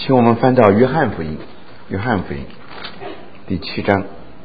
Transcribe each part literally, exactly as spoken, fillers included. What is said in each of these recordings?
请我们翻到约翰福音，约翰福音第七章。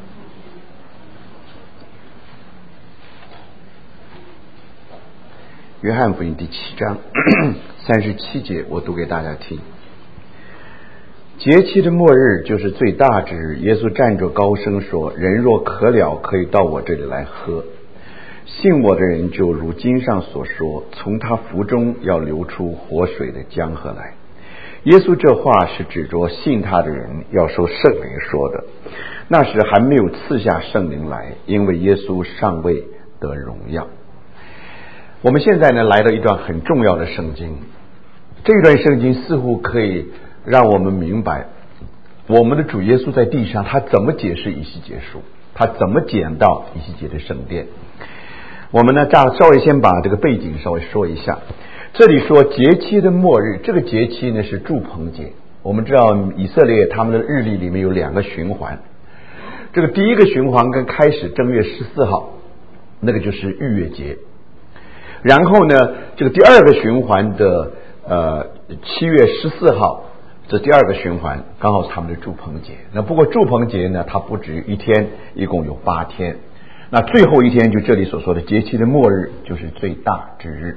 约翰福音第七章三十七节，我读给大家听。节期的末日就是最大之日，耶稣站着高声说：人若渴了，可以到我这里来喝。信我的人就如经上所说，从他腹中要流出活水的江河来。耶稣这话是指着信他的人要受圣灵说的。那时还没有赐下圣灵来，因为耶稣尚未得荣耀。我们现在呢来到一段很重要的圣经，这段圣经似乎可以让我们明白我们的主耶稣在地上他怎么解释以西结书，他怎么讲到以西结的圣殿。我们呢稍微先把这个背景稍微说一下。这里说节期的末日，这个节期呢是住棚节。我们知道以色列他们的日历里面有两个循环，这个第一个循环跟开始正月十四号，那个就是逾越节。然后呢这个第二个循环的呃七月十四号，这第二个循环刚好是他们的住棚节。那不过住棚节呢它不止一天，一共有八天。那最后一天就这里所说的节期的末日，就是最大之日。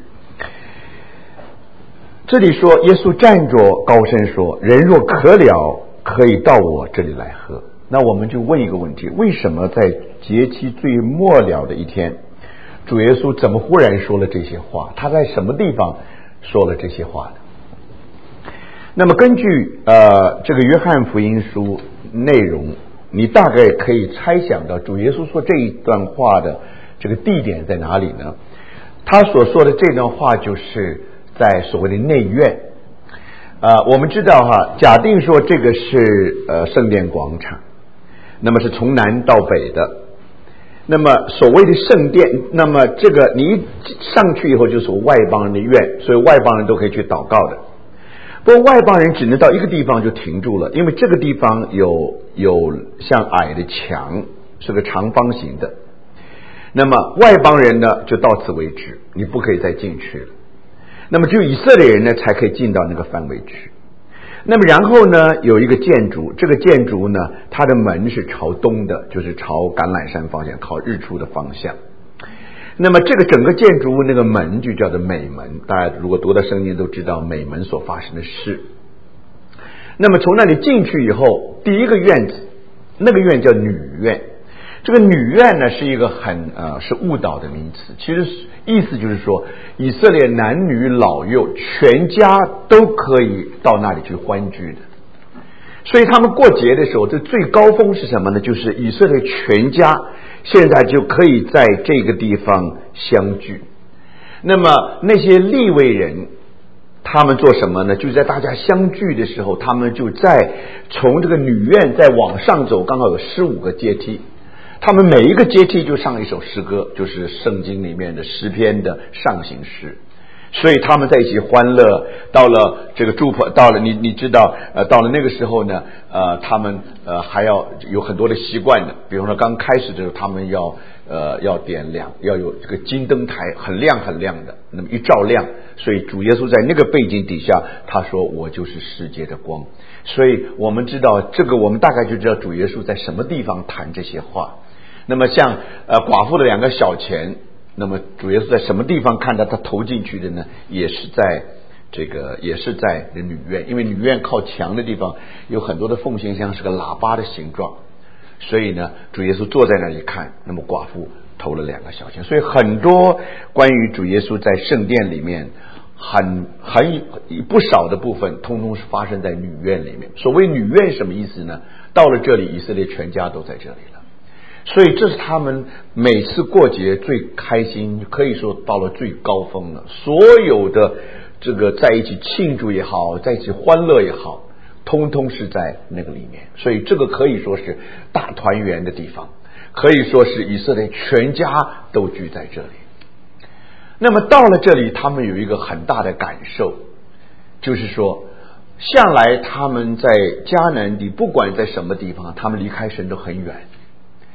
这里说耶稣站着高声说：人若渴了，可以到我这里来喝。那我们就问一个问题，为什么在节期最末了的一天，主耶稣怎么忽然说了这些话？他在什么地方说了这些话的？那么根据呃这个约翰福音书内容，你大概可以猜想到主耶稣说这一段话的这个地点在哪里呢？他所说的这段话就是在所谓的内院。呃，我们知道哈，假定说这个是呃圣殿广场，那么是从南到北的。那么所谓的圣殿，那么这个你一上去以后就是外邦人的院，所以外邦人都可以去祷告的。不过外邦人只能到一个地方就停住了，因为这个地方有有像矮的墙，是个长方形的。那么外邦人呢就到此为止，你不可以再进去了。那么只有以色列人呢才可以进到那个范围去。那么然后呢有一个建筑，这个建筑呢它的门是朝东的，就是朝橄榄山方向，靠日出的方向。那么这个整个建筑物那个门就叫做美门，大家如果读到圣经都知道美门所发生的事。那么从那里进去以后，第一个院子，那个院叫女院。这个女院呢是一个很呃是误导的名词，其实意思就是说以色列男女老幼全家都可以到那里去欢聚的。所以他们过节的时候，这最高峰是什么呢？就是以色列全家现在就可以在这个地方相聚。那么那些利未人他们做什么呢？就在大家相聚的时候，他们就在从这个女院再往上走，刚好有十五个阶梯，他们每一个阶梯就上一首诗歌，就是圣经里面的诗篇的上行诗。所以他们在一起欢乐，到了这个住棚，到了你你知道呃到了那个时候呢呃他们呃还要有很多的习惯的，比方说刚开始的时候他们要呃要点亮，要有这个金灯台很亮很亮的，那么一照亮，所以主耶稣在那个背景底下他说我就是世界的光。所以我们知道这个，我们大概就知道主耶稣在什么地方谈这些话。那么像呃寡妇的两个小钱，那么主耶稣在什么地方看到他投进去的呢？也是在这个也是在女院，因为女院靠墙的地方有很多的奉献箱，是个喇叭的形状，所以呢主耶稣坐在那里看，那么寡妇投了两个小钱。所以很多关于主耶稣在圣殿里面很很不少的部分通通是发生在女院里面。所谓女院什么意思呢？到了这里以色列全家都在这里了，所以这是他们每次过节最开心，可以说到了最高峰了。所有的这个在一起庆祝也好，在一起欢乐也好，通通是在那个里面。所以这个可以说是大团圆的地方，可以说是以色列全家都聚在这里。那么到了这里，他们有一个很大的感受，就是说向来他们在迦南地不管在什么地方，他们离开神都很远。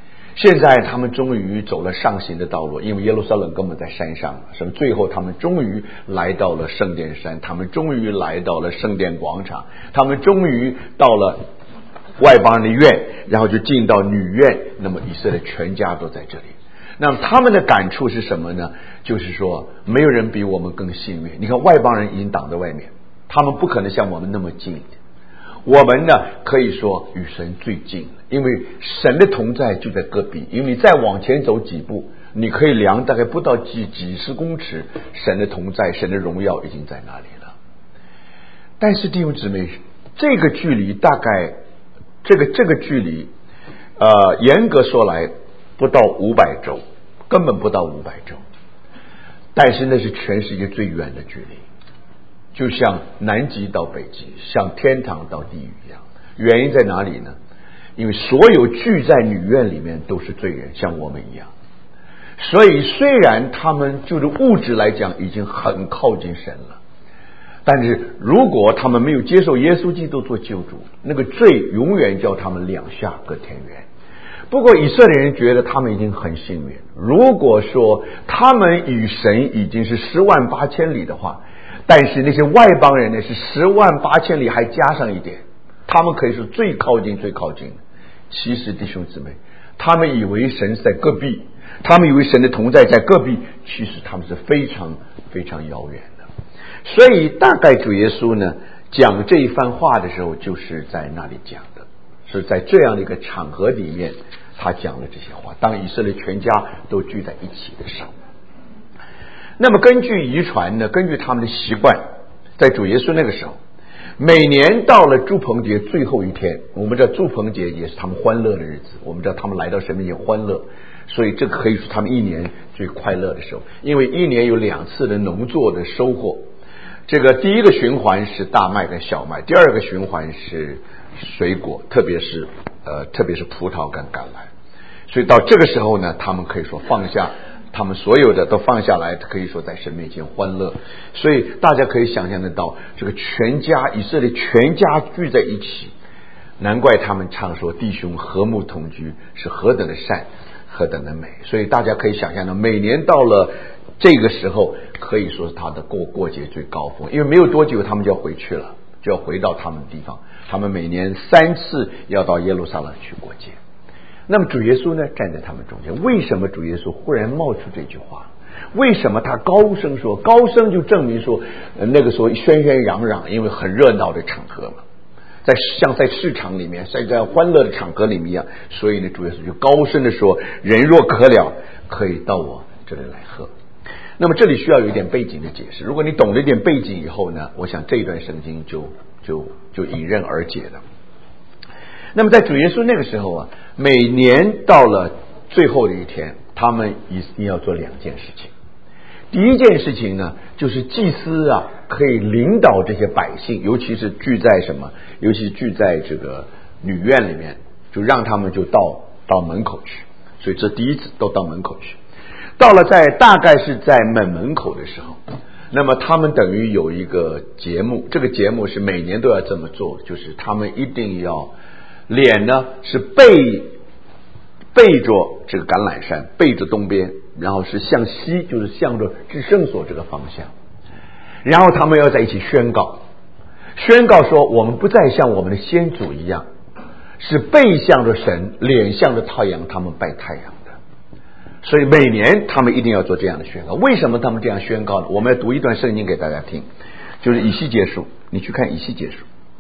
现在他们终于走了上行的道路，因为耶路撒冷根本在山上，什么最后他们终于来到了圣殿山，他们终于来到了圣殿广场，他们终于到了外邦人的院，然后就进到女院，那么以色列全家都在这里。那么他们的感触是什么呢？就是说没有人比我们更幸运。你看外邦人已经挡在外面，他们不可能像我们那么近，我们呢可以说与神最近，因为神的同在就在隔壁，因为你再往前走几步，你可以量大概不到几几十公尺，神的同在，神的荣耀已经在那里了。但是弟兄姊妹，这个距离大概这个这个距离呃严格说来不到五百周，根本不到五百周，但是那是全世界最远的距离，就像南极到北极，像天堂到地狱一样。原因在哪里呢？因为所有聚在女院里面都是罪人，像我们一样。所以虽然他们就是物质来讲已经很靠近神了，但是如果他们没有接受耶稣基督做救主，那个罪永远叫他们两下隔天远。不过以色列人觉得他们已经很幸运，如果说他们与神已经是十万八千里的话，但是那些外邦人呢是十万八千里还加上一点，他们可以是最靠近最靠近的。其实弟兄姊妹，他们以为神是在隔壁，他们以为神的同在在隔壁，其实他们是非常非常遥远的。所以大概主耶稣呢讲这一番话的时候，就是在那里讲的，是在这样的一个场合里面他讲了这些话，当以色列全家都聚在一起的时候。那么根据遗传呢，根据他们的习惯，在主耶稣那个时候，每年到了住棚节最后一天，我们知道住棚节也是他们欢乐的日子，我们知道他们来到神面前欢乐，所以这个可以说他们一年最快乐的时候，因为一年有两次的农作的收获。这个第一个循环是大麦跟小麦，第二个循环是水果，特别是呃特别是葡萄跟橄榄。所以到这个时候呢，他们可以说放下他们所有的都放下来，可以说在神面前欢乐。所以大家可以想象得到，这个全家以色列全家聚在一起，难怪他们常说弟兄和睦同居是何等的善，何等的美。所以大家可以想象到，每年到了这个时候，可以说是他的过过节最高峰，因为没有多久他们就要回去了，就要回到他们的地方。他们每年三次要到耶路撒冷去过节。那么主耶稣呢站在他们中间，为什么主耶稣忽然冒出这句话？为什么他高声说？高声就证明说，呃、那个时候喧喧嚷嚷，因为很热闹的场合嘛，在像在市场里面，在在欢乐的场合里面一样。所以呢，主耶稣就高声的说：“人若渴了，可以到我这里来喝。”那么这里需要有一点背景的解释。如果你懂了一点背景以后呢，我想这一段圣经就就就迎刃而解了。那么在主耶稣那个时候啊，每年到了最后的一天，他们一定要做两件事情。第一件事情呢，就是祭司啊可以领导这些百姓，尤其是聚在什么，尤其是聚在这个女院里面，就让他们就到到门口去。所以这第一次都到门口去。到了在大概是在门门口的时候，那么他们等于有一个节目，这个节目是每年都要这么做，就是他们一定要脸呢是背背着这个橄榄山，背着东边，然后是向西，就是向着至圣所这个方向。然后他们要在一起宣告，宣告说我们不再像我们的先祖一样，是背向着神，脸向着太阳，他们拜太阳的。所以每年他们一定要做这样的宣告。为什么他们这样宣告呢？我们要读一段圣经给大家听，就是以西结书，你去看以西结书。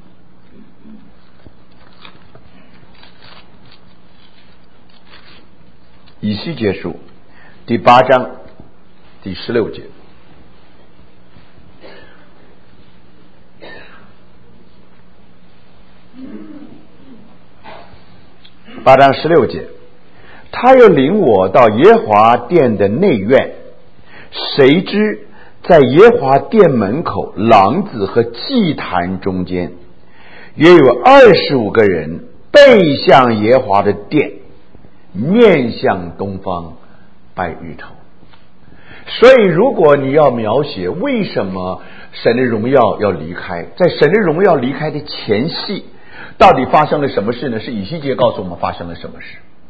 以西结书第八章第十六节，八章十六节，他又领我到耶和华殿的内院，谁知在耶和华殿门口廊子和祭坛中间，约有二十五个人背向耶和华的殿，面向东方拜芋头。所以如果你要描写为什么神的荣耀要离开，在神的荣耀离开的前夕，到底发生了什么事呢？是以西结告诉我们发生了什么事。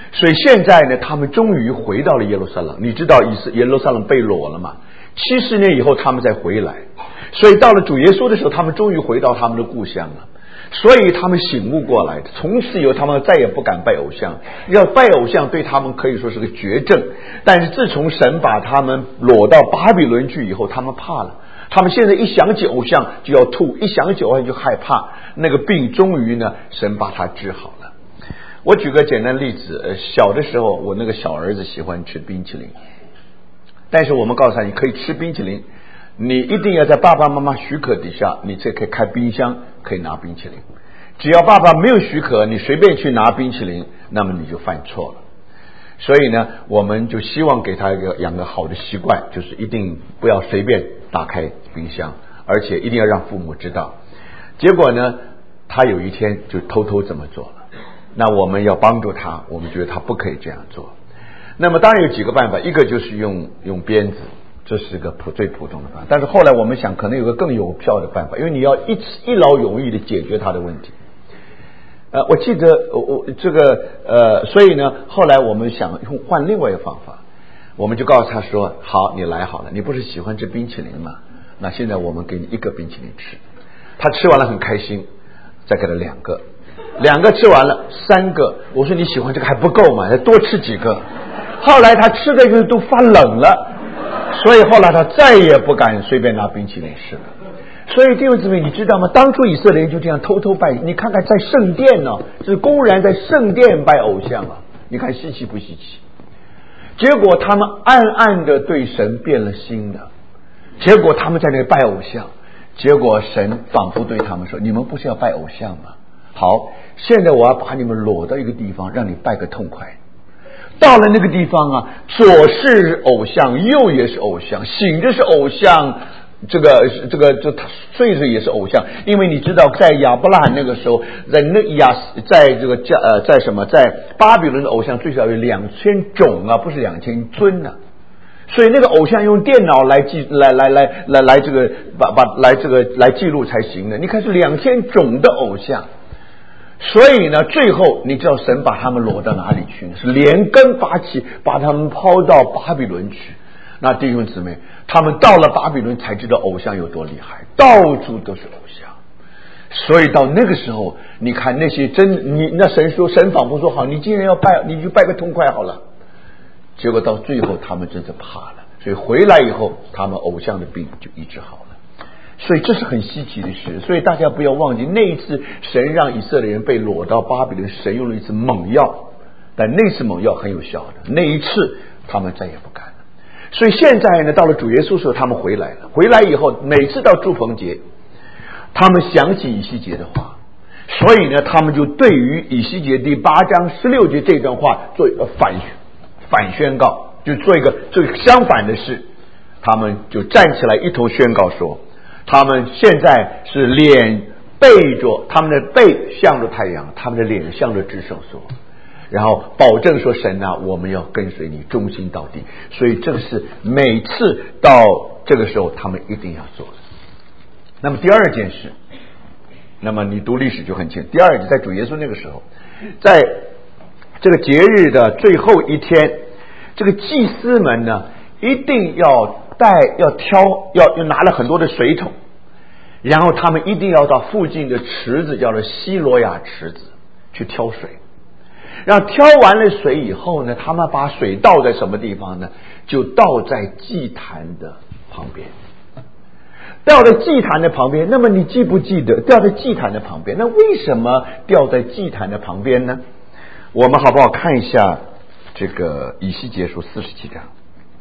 所以现在呢，他们终于回到了耶路撒冷。你知道以色耶路撒冷被掳了吗？七十年以后他们再回来，所以到了主耶稣的时候，他们终于回到他们的故乡了。所以他们醒悟过来，从此以后他们再也不敢拜偶像。要拜偶像对他们可以说是个绝症，但是自从神把他们掳到巴比伦去以后，他们怕了。他们现在一想起偶像就要吐，一想起偶像就害怕。那个病终于呢，神把它治好了。我举个简单的例子，呃，小的时候我那个小儿子喜欢吃冰淇淋，但是我们告诉他，你可以吃冰淇淋，你一定要在爸爸妈妈许可底下，你才可以开冰箱，可以拿冰淇淋。只要爸爸没有许可，你随便去拿冰淇淋，那么你就犯错了。所以呢，我们就希望给他一个养个好的习惯，就是一定不要随便打开冰箱，而且一定要让父母知道。结果呢，他有一天就偷偷这么做了。那我们要帮助他，我们觉得他不可以这样做。那么当然有几个办法，一个就是用用鞭子，这是个普最普通的办法。但是后来我们想，可能有个更有效的办法，因为你要一一劳永逸的解决他的问题。呃，我记得我我这个呃，所以呢，后来我们想用换另外一个方法，我们就告诉他说：好，你来好了，你不是喜欢吃冰淇淋吗？那现在我们给你一个冰淇淋吃。他吃完了很开心，再给他两个，两个吃完了三个。我说你喜欢这个还不够嘛，再多吃几个。后来他吃的就都发冷了，所以后来他再也不敢随便拿冰淇淋吃了。所以弟兄姊妹，你知道吗？当初以色列人就这样偷偷拜，你看看在圣殿呢、哦，是公然在圣殿拜偶像啊！你看稀奇不稀奇？结果他们暗暗的对神变了心了，结果他们在那里拜偶像，结果神仿佛对他们说：你们不是要拜偶像吗？好，现在我要把你们掳到一个地方，让你拜个痛快。到了那个地方啊，左是偶像，右也是偶像，醒着是偶像，这个这个这睡着也是偶像。因为你知道，在亚伯拉罕那个时候，在那亚在这个加呃在什么在巴比伦的偶像最少有两千种啊，不是两千尊啊。所以那个偶像用电脑来记来来来来来这个把把来这个来记录才行的。你看是两千种的偶像。所以呢，最后你知道神把他们掳到哪里去呢？是连根拔起，把他们抛到巴比伦去。那弟兄姊妹，他们到了巴比伦才知道偶像有多厉害，到处都是偶像。所以到那个时候，你看那些真你那神说神仿佛说好，你既然要拜，你就拜个痛快好了。结果到最后，他们真的怕了，所以回来以后，他们偶像的病就医治好了。所以这是很稀奇的事，所以大家不要忘记，那一次神让以色列人被掳到巴比伦，神用了一次猛药，但那次猛药很有效的，那一次他们再也不敢了。所以现在呢，到了主耶稣时候，他们回来了，回来以后，每次到祝棚节，他们想起以西结的话，所以呢，他们就对于以西结第八章十六节这段话做一个反反宣告，就做一个做一个相反的事，他们就站起来一同宣告说，他们现在是脸背着，他们的背向着太阳，他们的脸向着至圣所，然后保证说神啊，我们要跟随你，忠心到底。所以这个是每次到这个时候他们一定要做的。那么第二件事，那么你读历史就很清楚。第二，在主耶稣那个时候，在这个节日的最后一天，这个祭司们呢一定要带要挑要要拿了很多的水桶，然后他们一定要到附近的池子，叫做西罗亚池子去挑水。然后挑完了水以后呢，他们把水倒在什么地方呢？就倒在祭坛的旁边。掉在祭坛的旁边，那么你记不记得掉在祭坛的旁边？那为什么掉在祭坛的旁边呢？我们好不好看一下这个以西结书四十七章？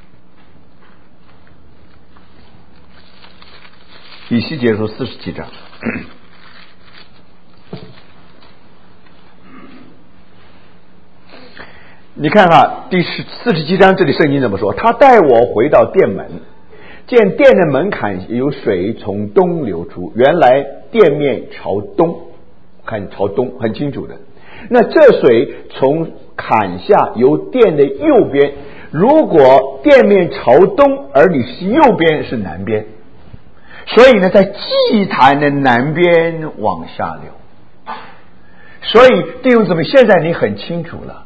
以西结书四十七章，你看哈，第四十七章这里圣经怎么说？他带我回到殿门，见殿的门槛有水从东流出，原来殿面朝东，看朝东很清楚的。那这水从坎下由殿的右边，如果殿面朝东，而你是右边是南边，所以呢，在祭坛的南边往下流。所以弟兄姊妹，现在你很清楚了，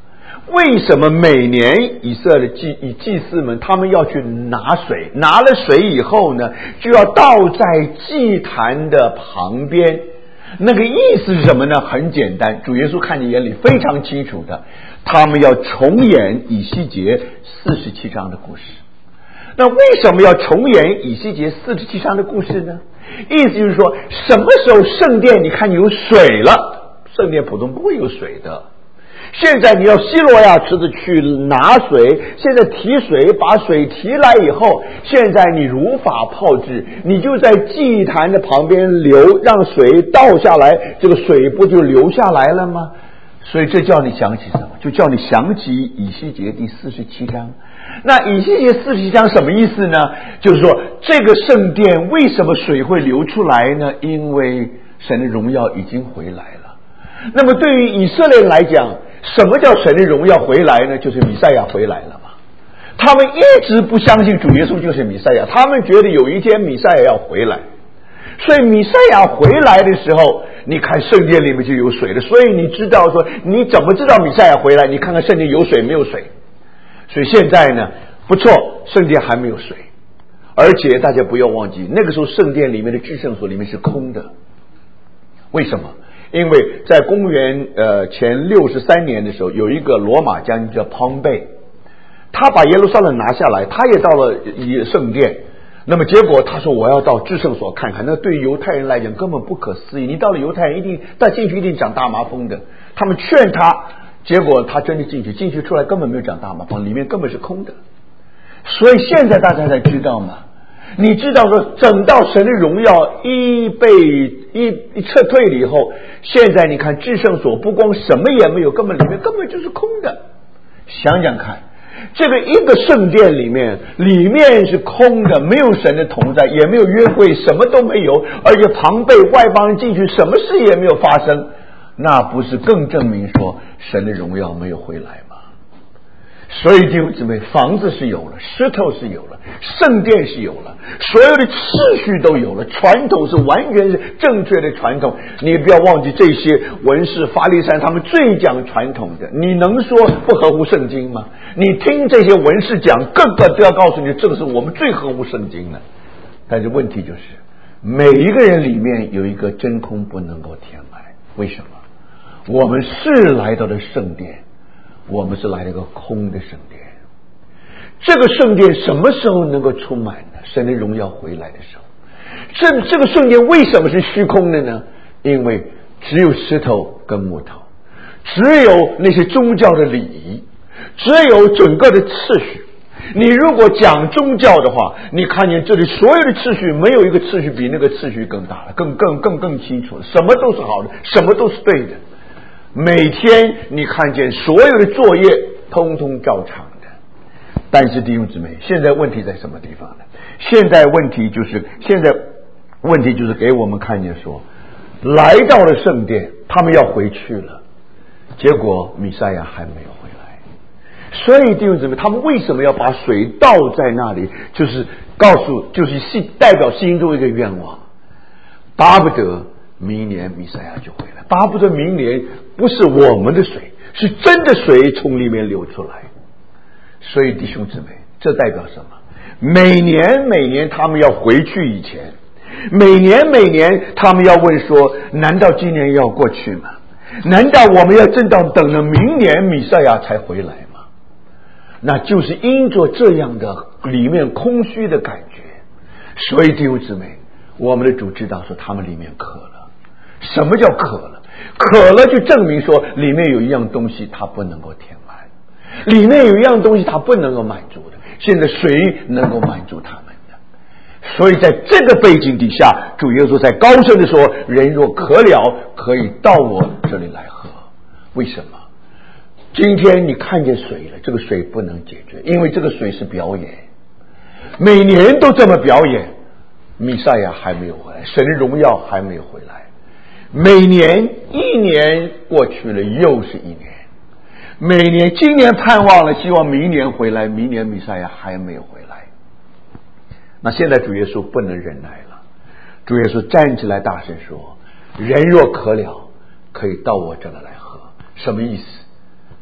为什么每年以色列祭以祭司们他们要去拿水，拿了水以后呢，就要倒在祭坛的旁边？那个意思是什么呢？很简单，主耶稣看见眼里非常清楚的，他们要重演以西结四十七章的故事。那为什么要重演以西结四十七章的故事呢？意思就是说，什么时候圣殿你看有水了？圣殿普通不会有水的。现在你要希罗亚池子去拿水，现在提水，把水提来以后，现在你如法炮制，你就在祭坛的旁边流，让水倒下来，这个水不就流下来了吗？所以这叫你想起什么？就叫你想起以西结第四十七章。那以西结四十七章什么意思呢？就是说这个圣殿为什么水会流出来呢？因为神的荣耀已经回来了。那么对于以色列人来讲，什么叫神的荣耀回来呢？就是弥赛亚回来了嘛。他们一直不相信主耶稣就是弥赛亚，他们觉得有一天弥赛亚要回来，所以弥赛亚回来的时候，你看圣殿里面就有水了。所以你知道说，你怎么知道弥赛亚回来？你看看圣殿有水没有水？所以现在呢，不错，圣殿还没有水，而且大家不要忘记，那个时候圣殿里面的至圣所里面是空的。为什么？因为在公元呃前六十三年的时候，有一个罗马将军叫庞贝，他把耶路撒冷拿下来，他也到了圣殿。那么结果他说我要到至圣所看看，那对犹太人来讲根本不可思议。你到了犹太人一定但进去一定长大麻风的，他们劝他，结果他真的进去，进去出来根本没有长大麻风，里面根本是空的。所以现在大家才知道嘛，你知道说整到神的荣耀一被一一撤退了以后，现在你看至圣所不光什么也没有，根本里面根本就是空的。想想看，这个一个圣殿里面里面是空的，没有神的同在，也没有约柜，什么都没有，而且庞贝外邦人进去什么事也没有发生，那不是更证明说神的荣耀没有回来吗？所以弟兄姊妹，房子是有了，石头是有了，圣殿是有了，所有的秩序都有了，传统是完全是正确的传统。你不要忘记这些文士法利赛人他们最讲传统的，你能说不合乎圣经吗？你听这些文士讲，个个都要告诉你这个是我们最合乎圣经的。但是问题就是每一个人里面有一个真空不能够填满。为什么？我们是来到了圣殿，我们是来了一个空的圣殿。这个圣殿什么时候能够充满呢？神的荣耀回来的时候。这这个圣殿为什么是虚空的呢？因为只有石头跟木头，只有那些宗教的礼仪，只有整个的次序。你如果讲宗教的话，你看见这里所有的次序，没有一个次序比那个次序更大了，更更更更清楚了，什么都是好的，什么都是对的。每天你看见所有的作业通通照常的。但是弟兄姊妹，现在问题在什么地方呢？现在问题就是现在问题就是给我们看见说，来到了圣殿，他们要回去了，结果弥赛亚还没有回来。所以弟兄姊妹，他们为什么要把水倒在那里？就是告诉，就是代表心中一个愿望，巴不得明年弥赛亚就回来，巴不得明年不是我们的水，是真的水从里面流出来。所以弟兄姊妹，这代表什么？每年每年他们要回去以前，每年每年他们要问说，难道今年要过去吗？难道我们要真到等了明年弥赛亚才回来吗？那就是因着这样的里面空虚的感觉，所以弟兄姊妹，我们的主知道说他们里面渴了。什么叫渴了？渴了就证明说里面有一样东西它不能够填满，里面有一样东西它不能够满足的。现在谁能够满足他们的？所以在这个背景底下，主耶稣在高声的说，人若渴了，可以到我这里来喝。为什么？今天你看见水了，这个水不能解决，因为这个水是表演，每年都这么表演。弥赛亚还没有回来，神的荣耀还没有回来，每年一年过去了又是一年，每年今年盼望了，希望明年回来，明年弥赛亚还没有回来。那现在主耶稣不能忍耐了，主耶稣站起来大声说，人若渴了，可以到我这里来喝。什么意思？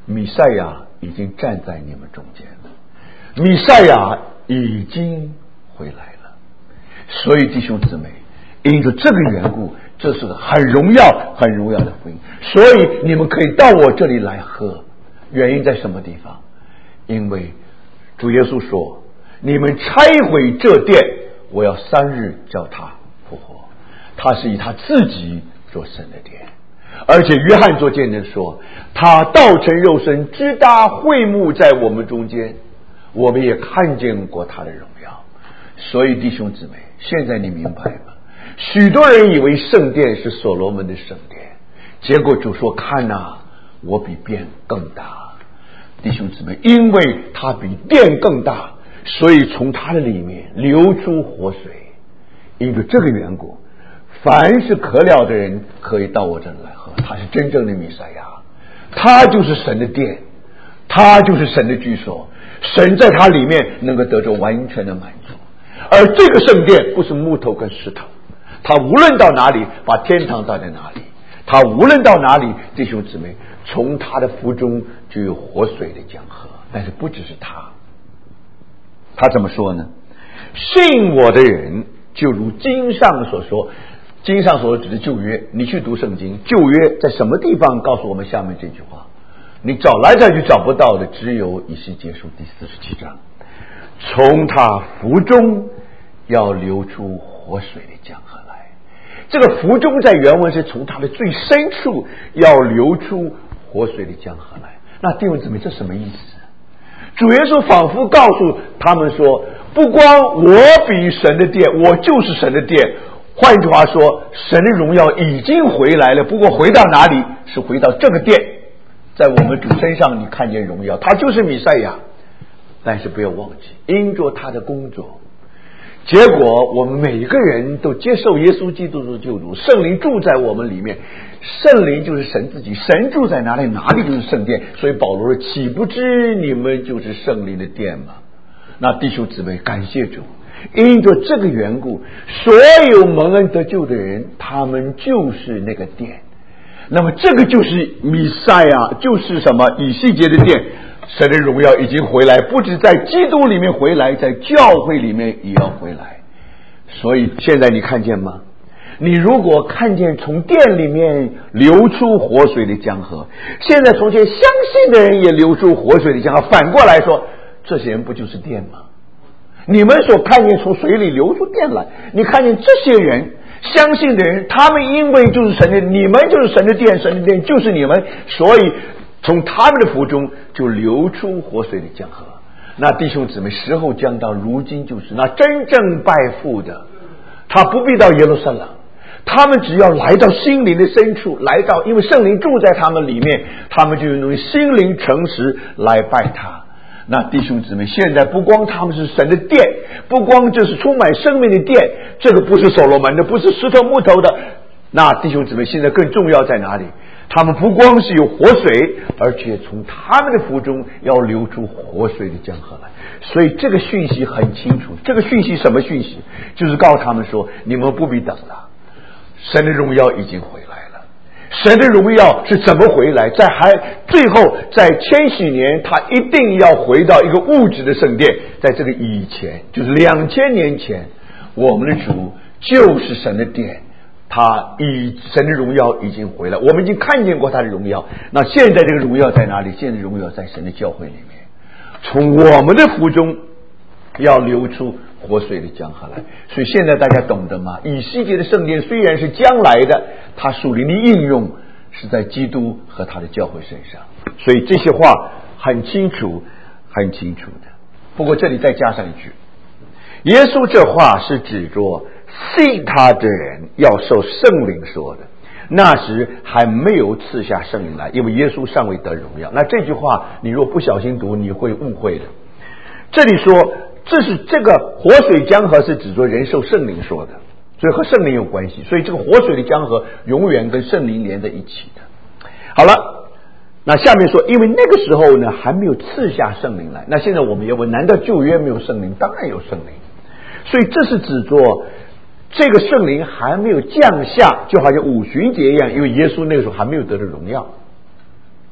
弥赛亚已经站在你们中间了，弥赛亚已经回来了。所以弟兄姊妹，因着这个缘故，这是个很荣耀很荣耀的福音，所以你们可以到我这里来喝。原因在什么地方？因为主耶稣说，你们拆毁这殿，我要三日叫他复活。他是以他自己做神的殿，而且约翰做见证说，他道成肉身，直达会幕在我们中间，我们也看见过他的荣耀。所以弟兄姊妹，现在你明白吗？许多人以为圣殿是所罗门的圣殿，结果主说，看啊，我比殿更大。弟兄姊妹，因为他比殿更大，所以从他的里面流出活水。因为这个缘故，凡是渴了的人可以到我这里来喝。他是真正的弥赛亚，他就是神的殿，他就是神的居所，神在他里面能够得着完全的满足。而这个圣殿不是木头跟石头，他无论到哪里，把天堂带在哪里，他无论到哪里，弟兄姊妹，从他的腹中就有活水的江河。但是不只是他，他怎么说呢？信我的人就如经上所说，经上所说指的旧约，你去读圣经，旧约在什么地方告诉我们下面这句话？你找来找去找不到的，只有以西结书第四十七章，从他腹中要流出活水的江河来。这个腹中在原文是从他的最深处要流出活水的江河来。那弟兄姊妹，这什么意思？主耶稣仿佛告诉他们说，不光我比神的殿，我就是神的殿。换句话说，神的荣耀已经回来了，不过回到哪里？是回到这个殿，在我们主身上你看见荣耀，他就是弥赛亚。但是不要忘记，因着他的工作，结果我们每一个人都接受耶稣基督的救主，圣灵住在我们里面，圣灵就是神自己，神住在哪里，哪里就是圣殿。所以保罗说，岂不知你们就是圣灵的殿吗？那弟兄姊妹，感谢主，因着这个缘故，所有蒙恩得救的人，他们就是那个殿。那么这个就是弥赛亚，就是什么？以西结的殿。神的荣耀已经回来，不止在基督里面回来，在教会里面也要回来。所以现在你看见吗？你如果看见从殿里面流出活水的江河，现在从前相信的人也流出活水的江河，反过来说，这些人不就是殿吗？你们所看见从水里流出殿来，你看见这些人相信的人，他们因为就是神的，你们就是神的殿，神的殿就是你们，所以从他们的腹中就流出活水的江河。那弟兄姊妹，时候将到，如今就是那真正拜父的，他不必到耶路撒冷，他们只要来到心灵的深处，来到，因为圣灵住在他们里面，他们就用心灵诚实来拜他。那弟兄姊妹，现在不光他们是神的殿，不光就是充满生命的殿，这个不是所罗门的，不是石头木头的。那弟兄姊妹，现在更重要在哪里？他们不光是有活水，而且从他们的腹中要流出活水的江河来。所以这个讯息很清楚。这个讯息什么讯息？就是告诉他们说，你们不必等了，神的荣耀已经回来了。神的荣耀是怎么回来？在还最后在千禧年，他一定要回到一个物质的圣殿。在这个以前，就是两千年前，我们的主就是神的殿，他以神的荣耀已经回来，我们已经看见过他的荣耀。那现在这个荣耀在哪里？现在荣耀在神的教会里面，从我们的腹中要流出活水的江河来。所以现在大家懂得吗？以西结的圣殿虽然是将来的，它属灵的应用是在基督和他的教会身上。所以这些话很清楚很清楚的。不过这里再加上一句，耶稣这话是指着信他的人要受圣灵说的，那时还没有赐下圣灵来，因为耶稣尚未得荣耀。那这句话你若不小心读，你会误会的。这里说这是这个活水江河是指着人受圣灵说的，所以和圣灵有关系，所以这个活水的江河永远跟圣灵连在一起的。好了，那下面说，因为那个时候呢还没有赐下圣灵来。那现在我们也问，难道旧约没有圣灵？当然有圣灵。所以这是指着这个圣灵还没有降下，就好像五旬节一样，因为耶稣那个时候还没有得到荣耀。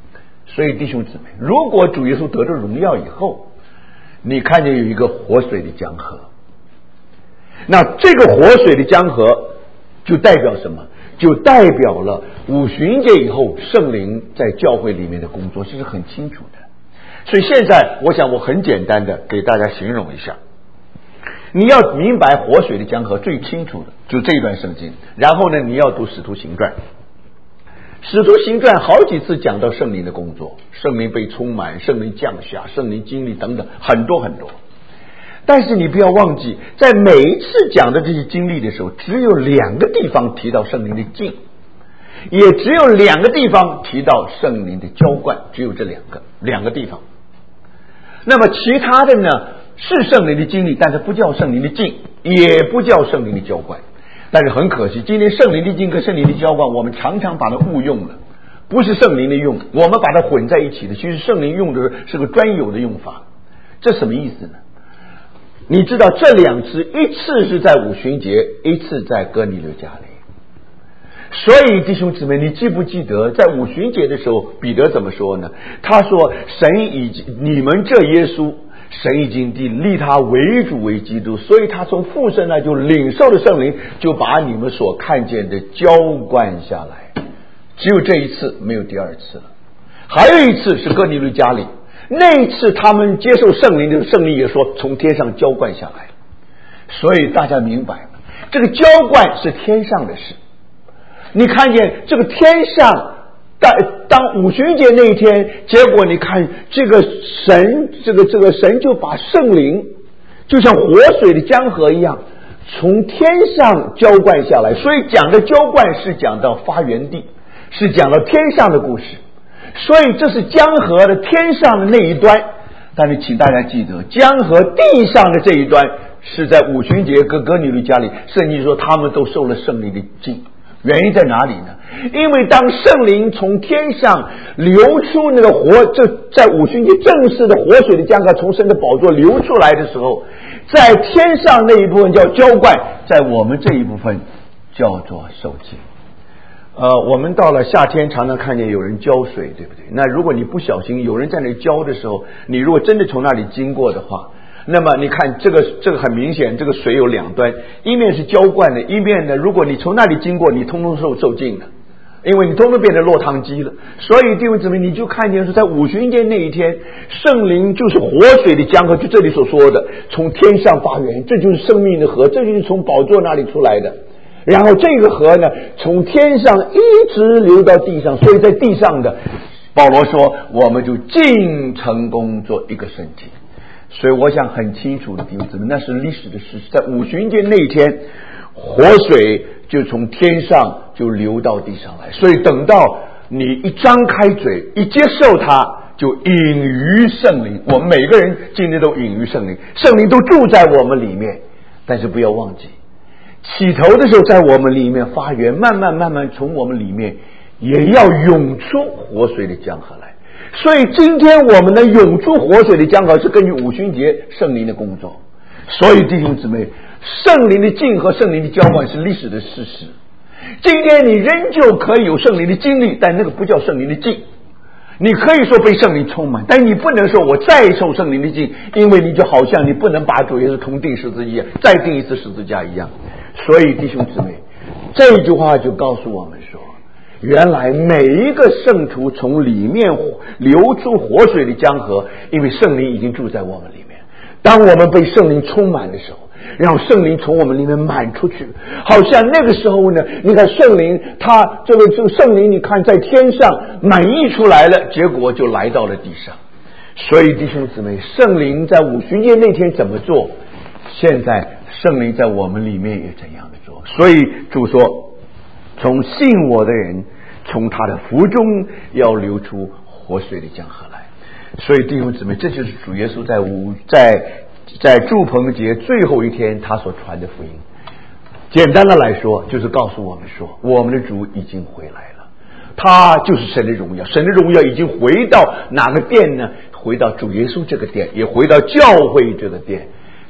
所以弟兄姊妹，如果主耶稣得着荣耀以后，你看见有一个活水的江河，那这个活水的江河就代表什么？就代表了五旬节以后圣灵在教会里面的工作，这是很清楚的。所以现在我想我很简单的给大家形容一下，你要明白活水的江河最清楚的就这一段圣经，然后呢你要读使徒行传。使徒行传好几次讲到圣灵的工作，圣灵被充满，圣灵降下，圣灵经历等等，很多很多。但是你不要忘记，在每一次讲的这些经历的时候，只有两个地方提到圣灵的浸，也只有两个地方提到圣灵的浇灌，只有这两个两个地方。那么其他的呢，是圣灵的经历，但是不叫圣灵的浸，也不叫圣灵的浇灌。但是很可惜，今天圣灵的浸和圣灵的浇灌，我们常常把它误用了，不是圣灵的用，我们把它混在一起的。其实圣灵用的是个专有的用法，这什么意思呢？你知道这两次，一次是在五旬节，一次在哥尼流家里。所以弟兄姊妹，你记不记得在五旬节的时候，彼得怎么说呢？他说神已经，你们这耶稣神已经立他为主为基督，所以他从父神那就领受了圣灵，就把你们所看见的浇灌下来。只有这一次，没有第二次了。还有一次是哥尼流家里，那一次他们接受圣灵的圣灵也说从天上浇灌下来。所以大家明白，这个浇灌是天上的事。你看见这个天上，当当五旬节那一天，结果你看这个神，这个这个神就把圣灵就像活水的江河一样从天上浇灌下来。所以讲的浇灌是讲到发源地，是讲到天上的故事，所以这是江河的天上的那一端。但是请大家记得，江河地上的这一端是在五旬节跟哥尼流家里，圣经说他们都受了圣灵的浸。原因在哪里呢？因为当圣灵从天上流出那个活，这在五旬节正式的活水的江河从神的宝座流出来的时候，在天上那一部分叫浇灌，在我们这一部分叫做受浸。呃，我们到了夏天常常看见有人浇水，对不对？那如果你不小心有人在那里浇的时候，你如果真的从那里经过的话，那么你看这个这个很明显，这个水有两端，一面是浇灌的，一面呢，如果你从那里经过，你通通受受浸的，因为你通通变成落汤鸡了。所以弟兄姊妹，你就看见说，在五旬节那一天，圣灵就是活水的江河，就这里所说的，从天上发源，这就是生命的河，这就是从宝座那里出来的。然后这个河呢，从天上一直流到地上，所以在地上的保罗说，我们就尽成功做一个身体。所以我想很清楚的弟兄姊妹，那是历史的事实。在五旬节那一天，活水就从天上就流到地上来。所以等到你一张开嘴，一接受它，就隐于圣灵。我们每个人今天都隐于圣灵，圣灵都住在我们里面。但是不要忘记，起头的时候在我们里面发源，慢慢慢慢从我们里面也要涌出活水的江河来。所以今天我们的涌出活水的江河是根据五旬节圣灵的工作。所以弟兄姊妹，圣灵的浸和圣灵的浇灌是历史的事实。今天你仍旧可以有圣灵的经历，但那个不叫圣灵的浸。你可以说被圣灵充满，但你不能说我再受圣灵的浸，因为你就好像你不能把主耶稣同钉十字架，再钉一次十字架一样。所以弟兄姊妹，这句话就告诉我们说，原来每一个圣徒从里面流出活水的江河，因为圣灵已经住在我们里面。当我们被圣灵充满的时候，让圣灵从我们里面满出去，好像那个时候呢，你看圣灵他这个这个圣灵，你看在天上满溢出来了，结果就来到了地上。所以弟兄姊妹，圣灵在五旬节那天怎么做，现在圣灵在我们里面也怎样的做。所以主说，从信我的人，从他的腹中要流出活水的江河来。所以弟兄姊妹，这就是主耶稣在五在在祝棚节最后一天他所传的福音。简单的来说，就是告诉我们说，我们的主已经回来了，他就是神的荣耀。神的荣耀已经回到哪个殿呢？回到主耶稣这个殿，也回到教会这个殿。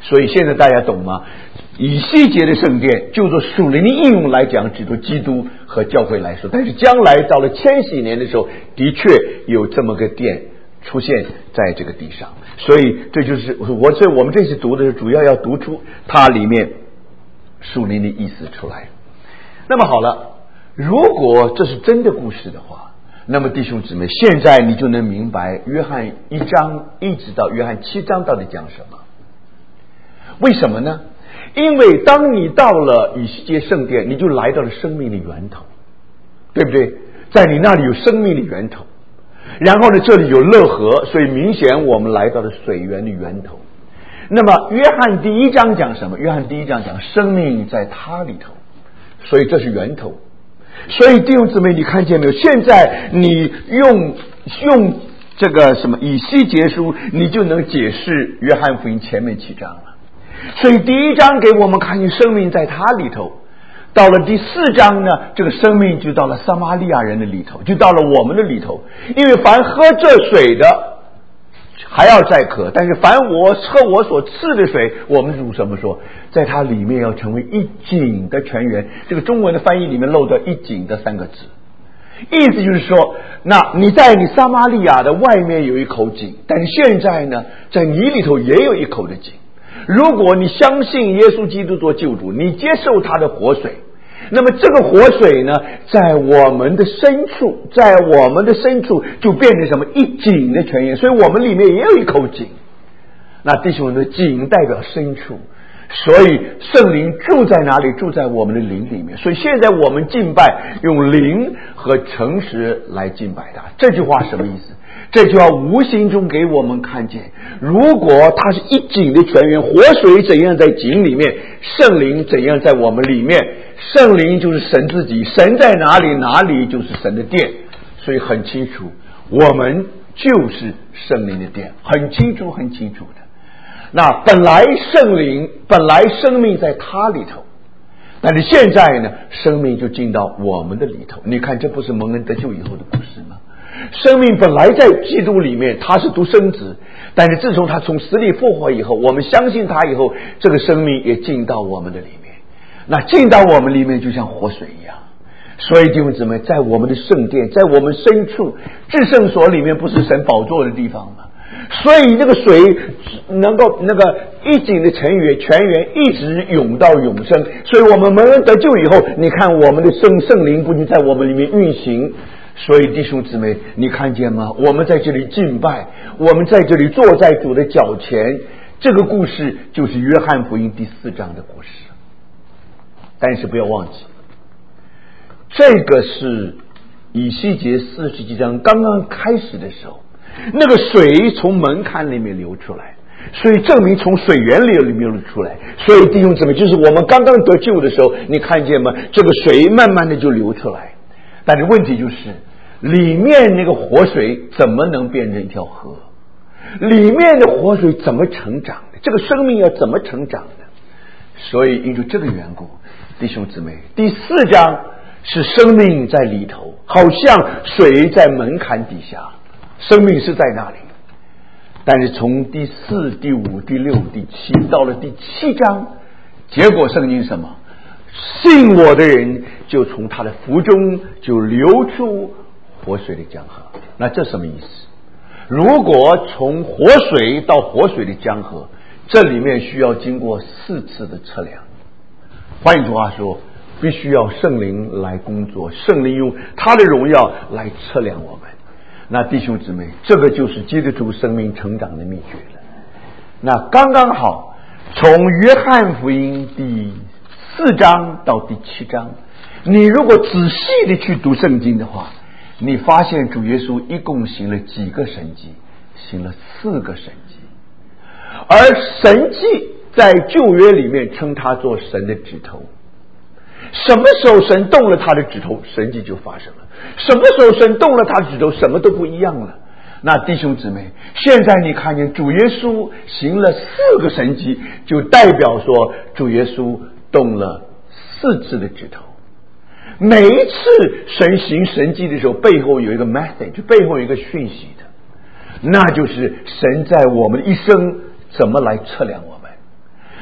所以现在大家懂吗？以西结的圣殿就做属灵的应用来讲，指着基督和教会来说，但是将来到了千禧年的时候，的确有这么个殿出现在这个地上。所以这就是我所以我们这次读的主要要读出它里面属灵的意思出来。那么好了，如果这是真的故事的话，那么弟兄姊妹，现在你就能明白约翰一章一直到约翰七章到底讲什么。为什么呢？因为当你到了以西结圣殿，你就来到了生命的源头，对不对？在你那里有生命的源头，然后呢，这里有乐河，所以明显我们来到了水源的源头。那么约翰第一章讲什么？约翰第一章讲生命在他里头，所以这是源头。所以弟兄姊妹，你看见没有？现在你用用这个什么以西结书，你就能解释约翰福音前面七章了。所以第一章给我们看见生命在他里头，到了第四章呢，这个生命就到了撒玛利亚人的里头，就到了我们的里头。因为凡喝这水的还要再渴，但是凡我喝我所赐的水，我们主怎么说？在它里面要成为一井的泉源。这个中文的翻译里面漏掉一井的三个字，意思就是说，那你在你撒玛利亚的外面有一口井，但是现在呢，在你里头也有一口的井。如果你相信耶稣基督做救主，你接受他的活水，那么这个活水呢，在我们的深处，在我们的深处就变成什么？一井的泉源。所以我们里面也有一口井。那弟兄们的井代表深处，所以圣灵住在哪里？住在我们的灵里面。所以现在我们敬拜用灵和诚实来敬拜他。这句话什么意思？这句话无形中给我们看见，如果它是一井的泉源，活水怎样在井里面，圣灵怎样在我们里面。圣灵就是神自己，神在哪里，哪里就是神的殿。所以很清楚，我们就是圣灵的殿，很清楚很清楚的。那本来圣灵本来生命在他里头，但是现在呢，生命就进到我们的里头。你看，这不是蒙恩得救以后的故事吗？生命本来在基督里面，他是独生子，但是自从他从死里复活以后，我们相信他以后，这个生命也进到我们的里面。那进到我们里面就像活水一样。所以弟兄姊妹，在我们的圣殿，在我们深处至圣所里面，不是神宝座的地方吗？所以那个水能够那个一井的泉源泉源一直涌到永生。所以我们蒙恩得救以后，你看我们的圣圣灵不仅在我们里面运行。所以弟兄姊妹，你看见吗？我们在这里敬拜，我们在这里坐在主的脚前。这个故事就是约翰福音第四章的故事。但是不要忘记，这个是以西结四十几章刚刚开始的时候，那个水从门槛里面流出来，所以证明从水源里里面流出来。所以弟兄姊妹，就是我们刚刚得救的时候，你看见吗？这个水慢慢的就流出来。但是问题就是，里面那个活水怎么能变成一条河？里面的活水怎么成长的？这个生命要怎么成长的？所以因为这个缘故，弟兄姊妹，第四章是生命在里头，好像水在门槛底下，生命是在那里。但是从第四、第五、第六、第七到了第七章，结果圣经什么？信我的人就从他的腹中就流出活水的江河。那这什么意思？如果从活水到活水的江河，这里面需要经过四次的测量。换一句话说，必须要圣灵来工作，圣灵用他的荣耀来测量我们。那弟兄姊妹，这个就是基督徒生命成长的秘诀了。那刚刚好，从约翰福音第四章到第七章，你如果仔细的去读圣经的话，你发现主耶稣一共行了几个神迹？行了四个神迹。而神迹在旧约里面称他做神的指头。什么时候神动了他的指头，神迹就发生了。什么时候神动了他的指头，什么都不一样了。那弟兄姊妹，现在你看见主耶稣行了四个神迹，就代表说主耶稣动了四次的指头。每一次神行神迹的时候，背后有一个 message， 背后有一个讯息的，那就是神在我们的一生怎么来测量我们。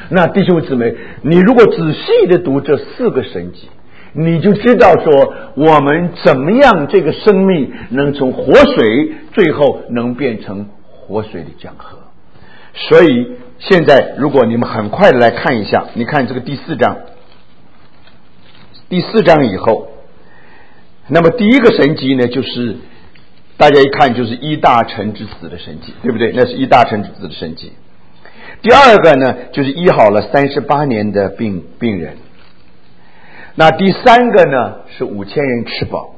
那弟兄姊妹，你如果仔细的读这四个神迹，你就知道说我们怎么样这个生命能从活水最后能变成活水的江河。所以现在如果你们很快的来看一下，你看这个第四章，第四章以后，那么第一个神迹呢，就是大家一看就是一大臣之子的神迹，对不对？那是一大臣之子的神迹。第二个呢，就是医好了三十八年的病病人。那第三个呢，是五千人吃饱。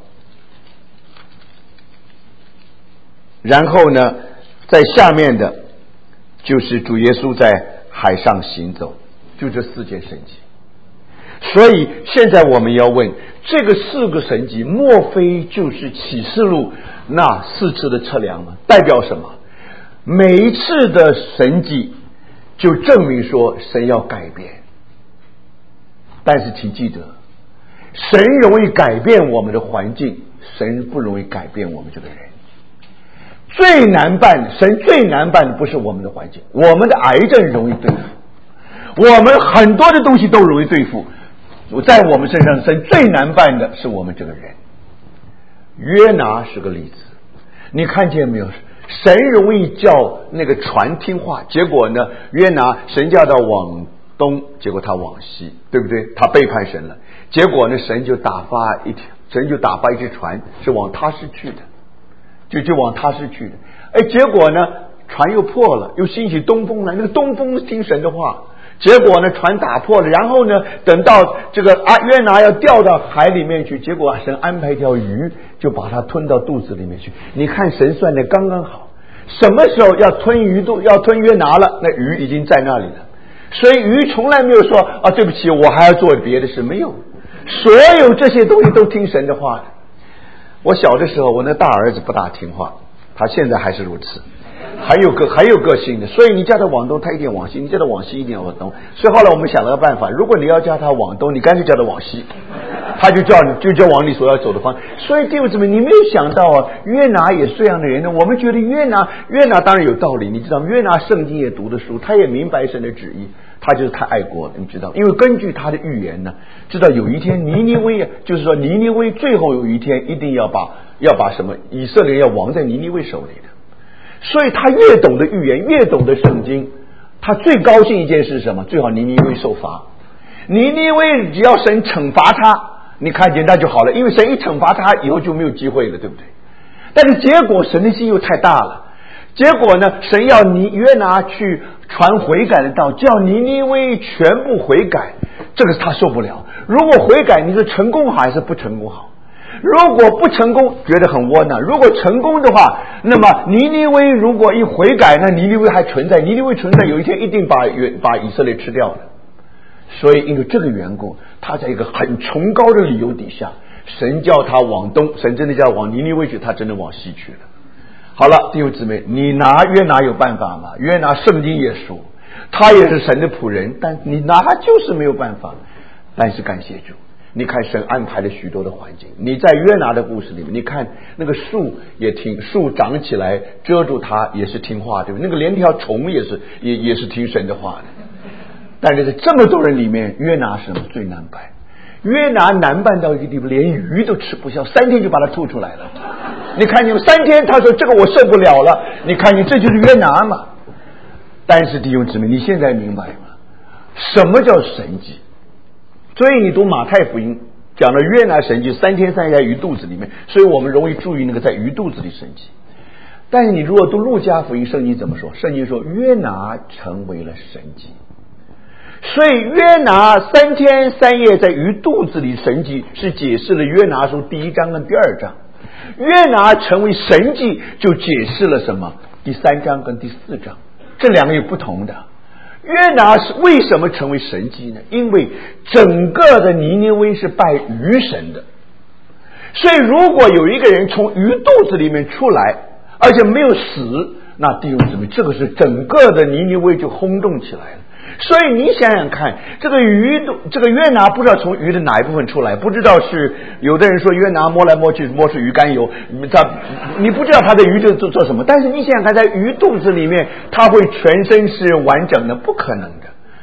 然后呢，在下面的就是主耶稣在海上行走，就这四件神迹。所以现在我们要问，这个四个神迹莫非就是启示录那四次的测量吗？代表什么？每一次的神迹就证明说神要改变。但是请记得，神容易改变我们的环境，神不容易改变我们这个人。最难办，神最难办的不是我们的环境，我们的癌症容易对付，我们很多的东西都容易对付，在我们身上神最难办的是我们这个人。约拿是个例子，你看见没有？神容易叫那个船听话，结果呢，约拿神叫他往东，结果他往西，对不对？他背叛神了，结果呢，神就打发一条，神就打发一只船是往他市去的，就就往他市去的。哎，结果呢，船又破了，又兴起东风来，那个东风听神的话，结果呢，船打破了，然后呢，等到这个啊约拿要掉到海里面去，结果神安排一条鱼，就把它吞到肚子里面去。你看神算的刚刚好，什么时候要吞鱼肚，要吞约拿了，那鱼已经在那里了。所以鱼从来没有说啊，对不起，我还要做别的事，没有，所有这些东西都听神的话的。我小的时候，我那大儿子不大听话，他现在还是如此。还有个还有个性的，所以你叫他往东，他一定往西；你叫他往西，一定往东。所以后来我们想了个办法，如果你要叫他往东，你干脆叫他往西，他就叫你就叫往你所要走的方向。所以弟兄姊妹，你没有想到啊，约拿也是这样的人呢。我们觉得约拿约拿当然有道理，你知道约拿圣经也读的书，他也明白神的旨意，他就是太爱国了，你知道，因为根据他的预言呢，知道有一天尼尼微，就是说尼尼微最后有一天一定要把要把什么以色列要亡在尼尼微手里的。所以他越懂得预言，越懂得圣经，他最高兴一件事是什么？最好尼尼微受罚。尼尼微只要神惩罚他，你看见那就好了，因为神一惩罚他以后就没有机会了，对不对？但是结果神的心又太大了，结果呢，神要尼约拿去传悔改的道，叫尼尼微全部悔改，这个他受不了。如果悔改，你是成功好还是不成功好？如果不成功，觉得很窝囊；如果成功的话，那么尼尼微如果一悔改，那尼尼微还存在，尼尼微存在，有一天一定把把以色列吃掉了。所以因为这个缘故，他在一个很崇高的理由底下，神叫他往东，神真的叫往尼尼微去，他真的往西去了。好了，弟兄姊妹，你拿约拿有办法吗？约拿圣经也说，他也是神的仆人，但你拿他就是没有办法。但是感谢主，你看神安排了许多的环境，你在约拿的故事里面，你看那个树也听，树长起来遮住它也是听话，对不对？那个连条虫也是也也是听神的话的。但是在这么多人里面，约拿是什么最难办？约拿难办到一个地步，连鱼都吃不消，三天就把它吐出来了。你看见三天，他说这个我受不了了。你看见这就是约拿嘛？但是弟兄姊妹，你现在明白吗？什么叫神迹？所以你读马太福音讲了约拿神迹，三天三夜在鱼肚子里面，所以我们容易注意那个在鱼肚子里神迹。但是你如果读路加福音，圣经怎么说？圣经说约拿成为了神迹。所以约拿三天三夜在鱼肚子里神迹，是解释了约拿书第一章跟第二章。约拿成为神迹，就解释了什么？第三章跟第四章，这两个有不同的。约拿是为什么成为神迹呢？因为整个的尼尼微是拜鱼神的，所以如果有一个人从鱼肚子里面出来，而且没有死，那弟兄姊妹，这个是整个的尼尼微就轰动起来了。所以你想想看，这个鱼这个约拿不知道从鱼的哪一部分出来，不知道是有的人说约拿摸来摸去摸出鱼肝油，他你不知道他的鱼就做做什么。但是你想想看，在鱼肚子里面，他会全身是完整的，不可能的。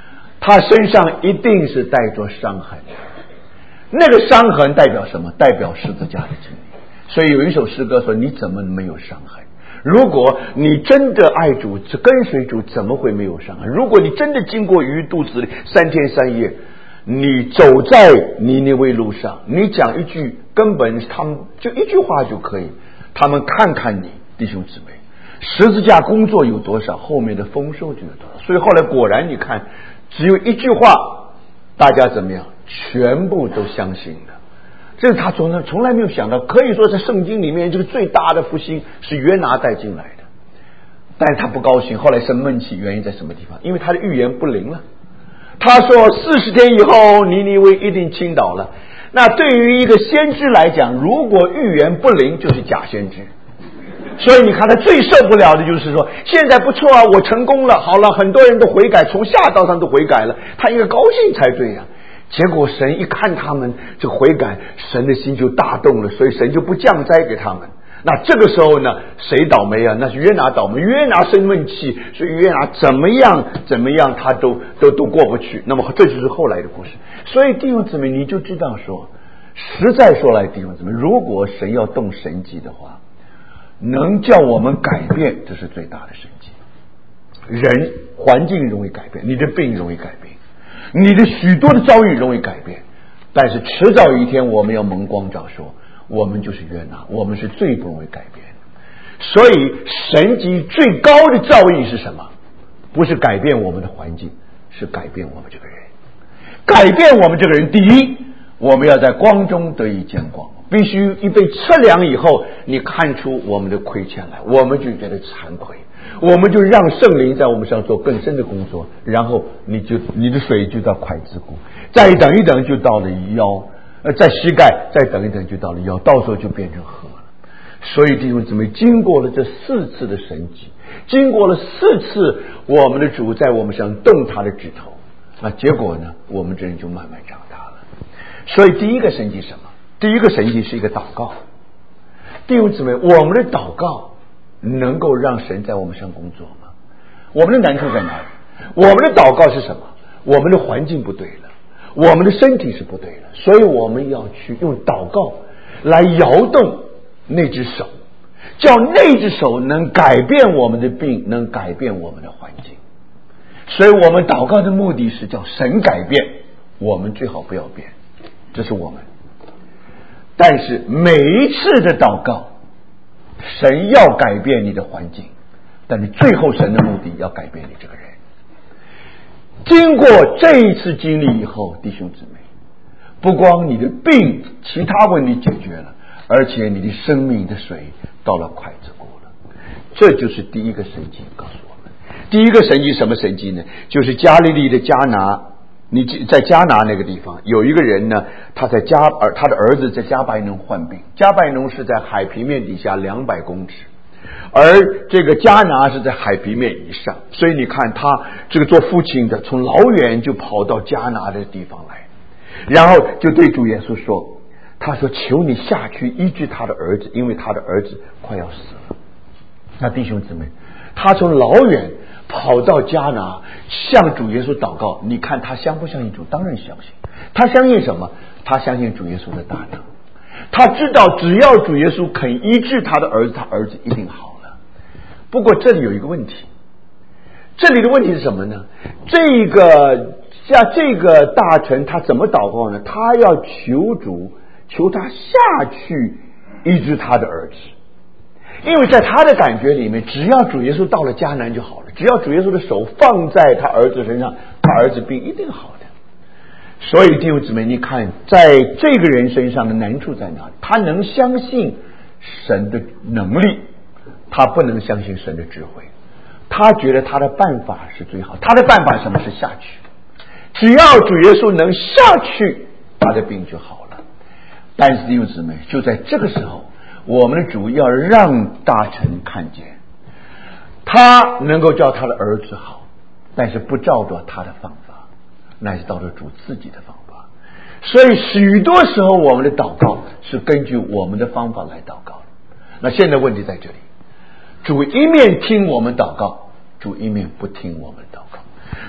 他身上一定是带着伤痕，那个伤痕代表什么？代表十字架的经历。所以有一首诗歌说，你怎么没有伤痕？如果你真的爱主，跟随主，怎么会没有伤痕？如果你真的经过鱼肚子里三天三夜，你走在尼尼微路上，你讲一句，根本他们就一句话就可以，他们看看你，弟兄姊妹，十字架工作有多少，后面的丰收就有多少。所以后来果然你看，只有一句话，大家怎么样，全部都相信了。这是他从从来没有想到，可以说在圣经里面这个最大的复兴是约拿带进来的，但是他不高兴，后来生闷气，原因在什么地方？因为他的预言不灵了。他说四十天以后尼尼微一定倾倒了。那对于一个先知来讲，如果预言不灵，就是假先知。所以你看他最受不了的就是说，现在不错啊，我成功了，好了，很多人都悔改，从下到上都悔改了，他应该高兴才对呀、啊。结果神一看他们这个悔改，神的心就大动了，所以神就不降灾给他们。那这个时候呢，谁倒霉啊？那是约拿倒霉，约拿生闷气，所以约拿怎么样怎么样他都都都过不去。那么这就是后来的故事。所以弟兄姊妹，你就知道说，实在说来，弟兄姊妹，如果神要动神迹的话，能叫我们改变，这是最大的神迹。人环境容易改变，你的病容易改变，你的许多的遭遇容易改变，但是迟早有一天我们要蒙光照说，我们就是约拿，我们是最不容易改变的。所以神迹最高的造诣是什么？不是改变我们的环境，是改变我们这个人。改变我们这个人，第一，我们要在光中得以见光，必须一被测量以后，你看出我们的亏欠来，我们就觉得惭愧，我们就让圣灵在我们身上做更深的工作，然后你就你的水就到筷子骨，再等一等就到了腰，呃，在膝盖，再等一等就到了腰，到时候就变成河了。所以弟兄姊妹，经过了这四次的神迹，经过了四次我们的主在我们身上动他的指头，那结果呢，我们这人就慢慢长大了。所以第一个神迹是什么？第一个神迹是一个祷告。弟兄姊妹，我们的祷告能够让神在我们身上工作吗？我们的难处在哪里？我们的祷告是什么？我们的环境不对了，我们的身体是不对了，所以我们要去用祷告来摇动那只手，叫那只手能改变我们的病，能改变我们的环境。所以我们祷告的目的是叫神改变，我们最好不要变，这是我们。但是每一次的祷告，神要改变你的环境，但是最后神的目的要改变你这个人。经过这一次经历以后，弟兄姊妹，不光你的病其他问题解决了，而且你的生命的水到了筷子骨了。这就是第一个神迹告诉我们。第一个神迹什么神迹呢？就是加利利的迦拿，你在迦拿那个地方有一个人呢，他在加尔他的儿子在加百农患病，加百农是在海平面底下两百公尺，而这个迦拿是在海平面以上，所以你看他这个做父亲的从老远就跑到迦拿的地方来，然后就对主耶稣说，他说求你下去医治他的儿子，因为他的儿子快要死了。那弟兄姊妹，他从老远跑到迦拿向主耶稣祷告，你看他相不相信主？当然相信。他相信什么？他相信主耶稣的大能。他知道只要主耶稣肯医治他的儿子，他儿子一定好了。不过这里有一个问题，这里的问题是什么呢？这个像这个大臣他怎么祷告呢？他要求主，求他下去医治他的儿子。因为在他的感觉里面，只要主耶稣到了迦南就好了，只要主耶稣的手放在他儿子身上，他儿子病一定好的。所以弟兄姊妹，你看在这个人身上的难处在哪里？他能相信神的能力，他不能相信神的智慧。他觉得他的办法是最好，他的办法什么是下去，只要主耶稣能下去，他的病就好了。但是弟兄姊妹，就在这个时候，我们的主要让大臣看见，他能够叫他的儿子好，但是不照着他的方法，乃是照着主自己的方法。所以许多时候我们的祷告是根据我们的方法来祷告。那现在问题在这里，主一面听我们祷告，主一面不听我们祷告。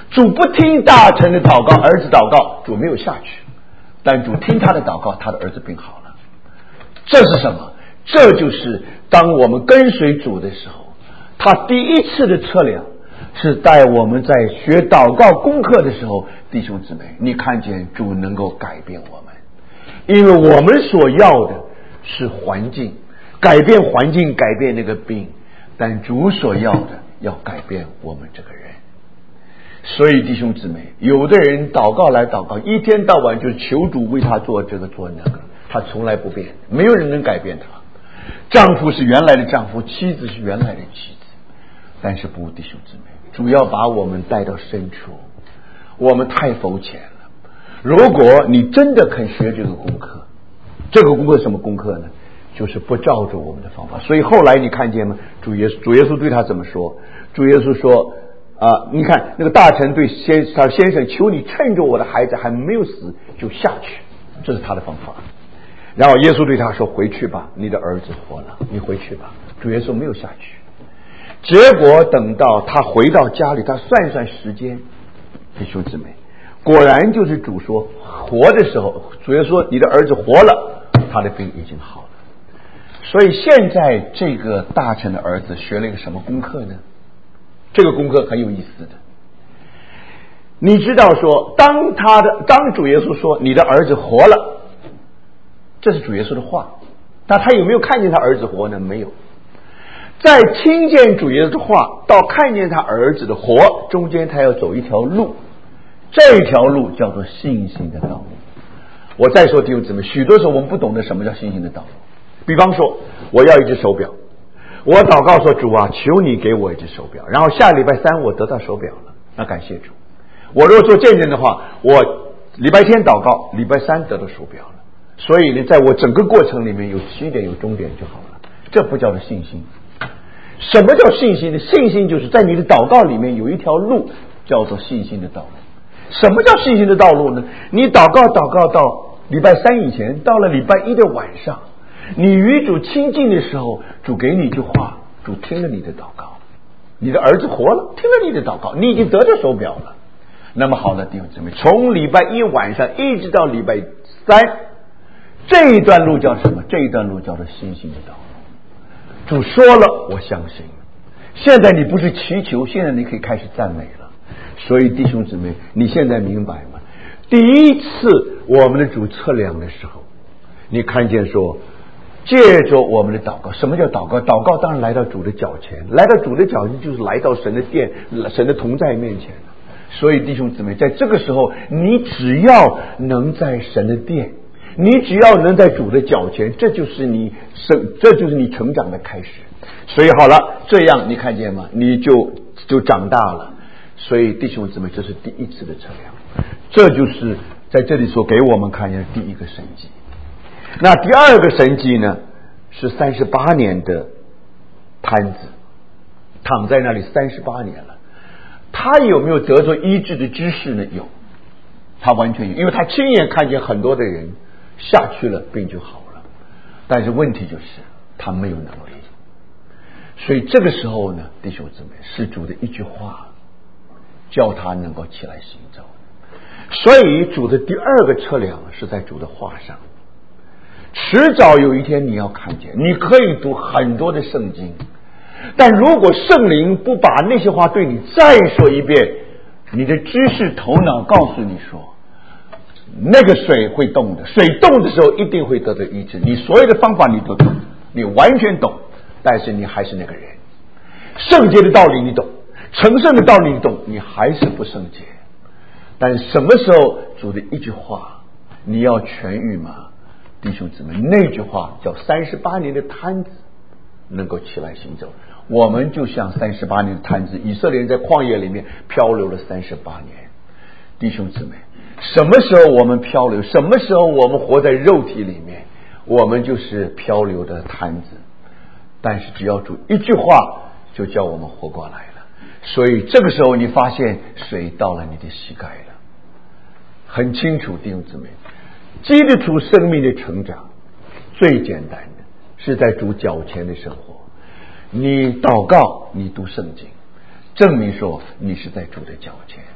主不听大臣的祷告，儿子祷告，主没有下去，但主听他的祷告，他的儿子病好了。这是什么？这就是当我们跟随主的时候，他第一次的测量是带我们在学祷告功课的时候，弟兄姊妹，你看见主能够改变我们，因为我们所要的是环境，改变环境，改变那个病，但主所要的要改变我们这个人。所以弟兄姊妹，有的人祷告来祷告，一天到晚就求主为他做这个做那个，他从来不变，没有人能改变他。丈夫是原来的丈夫，妻子是原来的妻子，但是不，弟兄姊妹，主要把我们带到深处，我们太肤浅了。如果你真的肯学这个功课，这个功课是什么功课呢？就是不照着我们的方法。所以后来你看见吗？主耶稣主耶稣对他怎么说？主耶稣说啊、呃，你看那个大臣对先他先生，求你趁着我的孩子还没有死就下去，这是他的方法。然后耶稣对他说：“回去吧，你的儿子活了，你回去吧。”主耶稣没有下去。结果等到他回到家里，他算算时间，弟兄姊妹，果然就是主说活的时候，主耶稣说你的儿子活了，他的病已经好了。所以现在这个大臣的儿子学了一个什么功课呢？这个功课很有意思的。你知道说，当他的当主耶稣说你的儿子活了，这是主耶稣的话，但他有没有看见他儿子活呢？没有。在听见主耶稣的话到看见他儿子的活中间，他要走一条路，这条路叫做信心的道路。我再说弟兄姊妹，许多时候我们不懂得什么叫信心的道路。比方说，我要一只手表，我祷告说主啊，求你给我一只手表，然后下礼拜三我得到手表了，那感谢主。我如果做见证的话，我礼拜天祷告，礼拜三得到手表了。所以呢，在我整个过程里面有起点有终点就好了，这不叫做信心。什么叫信心呢？信心就是在你的祷告里面有一条路，叫做信心的道路。什么叫信心的道路呢？你祷告祷告到礼拜三以前，到了礼拜一的晚上，你与主亲近的时候，主给你一句话，主听了你的祷告，你的儿子活了，听了你的祷告，你已经得到手表了。那么好了，弟兄姊妹，从礼拜一晚上一直到礼拜三，这一段路叫什么？这一段路叫做信心的道路。主说了，我相信。现在你不是祈求，现在你可以开始赞美了。所以弟兄姊妹，你现在明白吗？第一次我们的主测量的时候，你看见说，借着我们的祷告，什么叫祷告？祷告当然来到主的脚前，来到主的脚前就是来到神的殿，神的同在面前。所以弟兄姊妹，在这个时候，你只要能在神的殿，你只要能在主的脚前，这就是你生，这就是你成长的开始。所以好了，这样你看见吗？你就就长大了。所以弟兄姊妹，这是第一次的测量，这就是在这里所给我们看见的第一个神迹。那第二个神迹呢，是三十八年的瘫子躺在那里三十八年了。他有没有得着医治的知识呢？有，他完全有，因为他亲眼看见很多的人下去了，病就好了。但是问题就是他没有能力。所以这个时候呢，弟兄姊妹，是主的一句话叫他能够起来行走。所以主的第二个测量是在主的话上。迟早有一天你要看见，你可以读很多的圣经，但如果圣灵不把那些话对你再说一遍，你的知识头脑告诉你说那个水会动的，水动的时候一定会得到医治，你所有的方法你都懂，你完全懂，但是你还是那个人。圣洁的道理你懂，成圣的道理你懂，你还是不圣洁。但什么时候主的一句话你要痊愈吗？弟兄姊妹，那句话叫三十八年的瘫子能够起来行走。我们就像三十八年的瘫子，以色列人在旷野里面漂流了三十八年。弟兄姊妹，什么时候我们漂流，什么时候我们活在肉体里面，我们就是漂流的瘫子。但是只要主一句话就叫我们活过来了。所以这个时候你发现水到了你的膝盖了，很清楚。弟兄姊妹，基督徒生命的成长最简单的是在主脚前的生活。你祷告，你读圣经，证明说你是在主的脚前。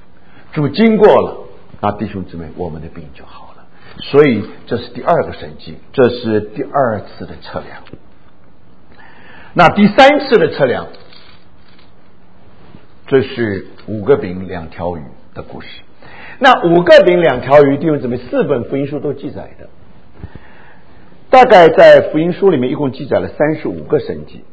主经过了，那弟兄姊妹，我们的病就好了。所以这是第二个神迹，这是第二次的测量。那第三次的测量，这是五个饼两条鱼的故事。那五个饼两条鱼，弟兄姊妹，四本福音书都记载的。大概在福音书里面一共记载了三十五个神迹，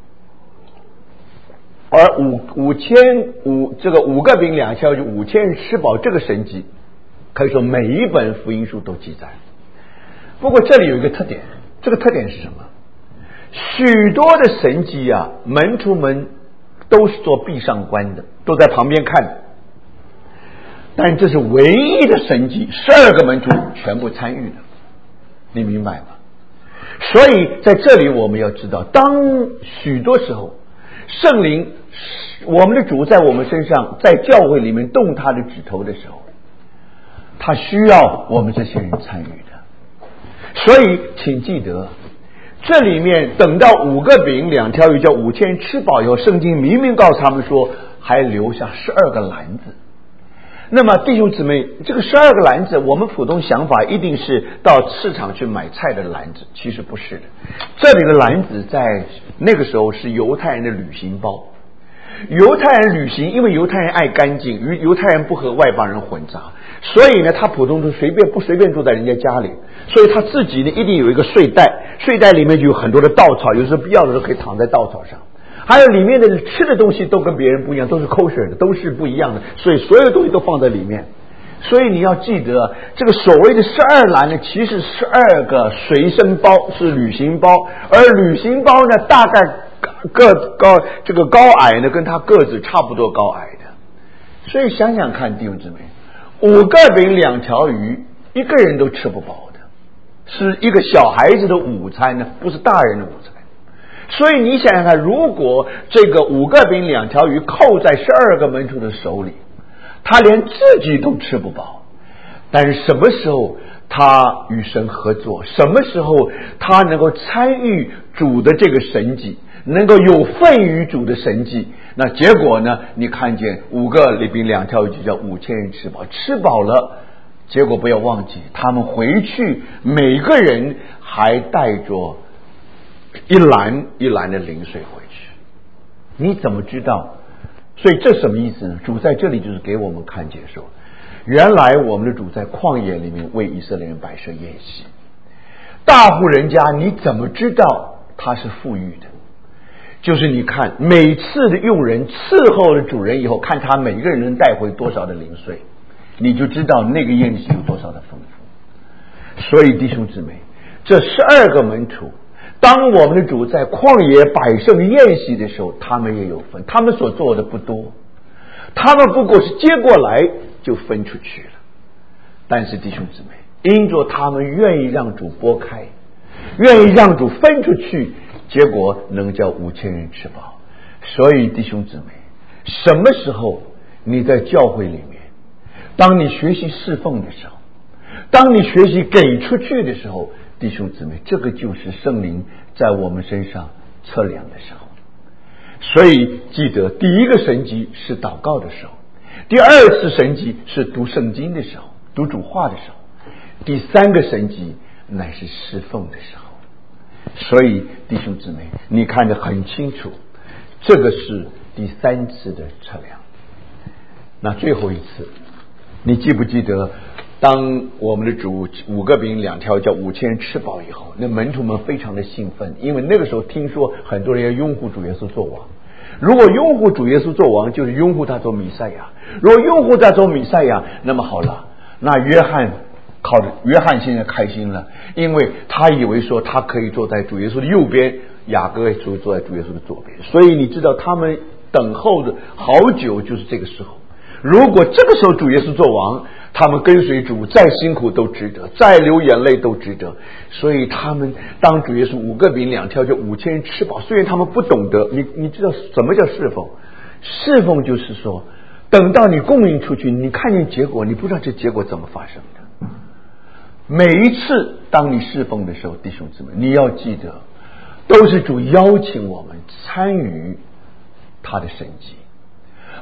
而五五千五这个五个饼两条鱼五千人吃饱这个神迹，可以说每一本福音书都记载。不过这里有一个特点，这个特点是什么？许多的神迹啊，门徒们都是做闭上关的，都在旁边看的。但这是唯一的神迹，十二个门徒全部参与的，你明白吗？所以在这里我们要知道，当许多时候圣灵我们的主在我们身上，在教会里面动他的指头的时候，他需要我们这些人参与的。所以请记得，这里面等到五个饼两条鱼叫五千人吃饱以后，圣经明明告诉他们说还留下十二个篮子。那么弟兄姊妹，这个十二个篮子，我们普通想法一定是到市场去买菜的篮子，其实不是的。这里的篮子在那个时候是犹太人的旅行包。犹太人旅行，因为犹太人爱干净，与犹太人不和外邦人混杂，所以呢他普通都随便不随便住在人家家里，所以他自己呢一定有一个睡袋，睡袋里面就有很多的稻草，有时候必要的时候可以躺在稻草上，还有里面的吃的东西都跟别人不一样，都是kosher的，都是不一样的，所以所有的东西都放在里面。所以你要记得，这个所谓的十二篮呢，其实十二个随身包是旅行包，而旅行包呢大概个高这个高矮呢跟他个子差不多高矮的。所以想想看，弟兄姊妹，五个饼两条鱼，一个人都吃不饱的，是一个小孩子的午餐呢，不是大人的午餐。所以你想想看，如果这个五个饼两条鱼扣在十二个门徒的手里，他连自己都吃不饱，但是什么时候他与神合作，什么时候他能够参与主的这个神迹，能够有份于主的神迹，那结果呢，你看见五个饼两条鱼就叫五千人吃饱，吃饱了，结果不要忘记，他们回去每个人还带着一篮一篮的零碎回去。你怎么知道？所以这什么意思呢？主在这里就是给我们看解说，原来我们的主在旷野里面为以色列人摆设宴席。大户人家你怎么知道他是富裕的？就是你看每次的用人伺候了主人以后，看他每个人能带回多少的零碎，你就知道那个宴席有多少的丰富。所以弟兄姊妹，这十二个门徒，当我们的主在旷野摆设宴席的时候，他们也有分，他们所做的不多，他们不过是接过来就分出去了。但是弟兄姊妹，因着他们愿意让主拨开，愿意让主分出去，结果能叫五千人吃饱。所以弟兄姊妹，什么时候你在教会里面，当你学习侍奉的时候，当你学习给出去的时候，弟兄姊妹，这个就是圣灵在我们身上测量的时候。所以记得，第一个神迹是祷告的时候，第二次神迹是读圣经的时候，读主话的时候，第三个神迹乃是侍奉的时候。所以弟兄姊妹，你看得很清楚，这个是第三次的测量。那最后一次，你记不记得当我们的主五个饼两条叫五千人吃饱以后，那门徒们非常的兴奋，因为那个时候听说很多人要拥护主耶稣做王。如果拥护主耶稣做王，就是拥护他做弥赛亚。如果拥护他做弥赛亚，那么好了，那约翰靠着约翰现在开心了，因为他以为说他可以坐在主耶稣的右边，雅各就坐在主耶稣的左边。所以你知道他们等候的好久，就是这个时候。如果这个时候主耶稣做王，他们跟随主再辛苦都值得，再流眼泪都值得。所以他们当主耶稣五个饼两条就五千人吃饱，虽然他们不懂得，你你知道什么叫侍奉？侍奉就是说，等到你供应出去，你看见结果，你不知道这结果怎么发生的。每一次当你侍奉的时候，弟兄姊妹，你要记得，都是主邀请我们参与他的神迹。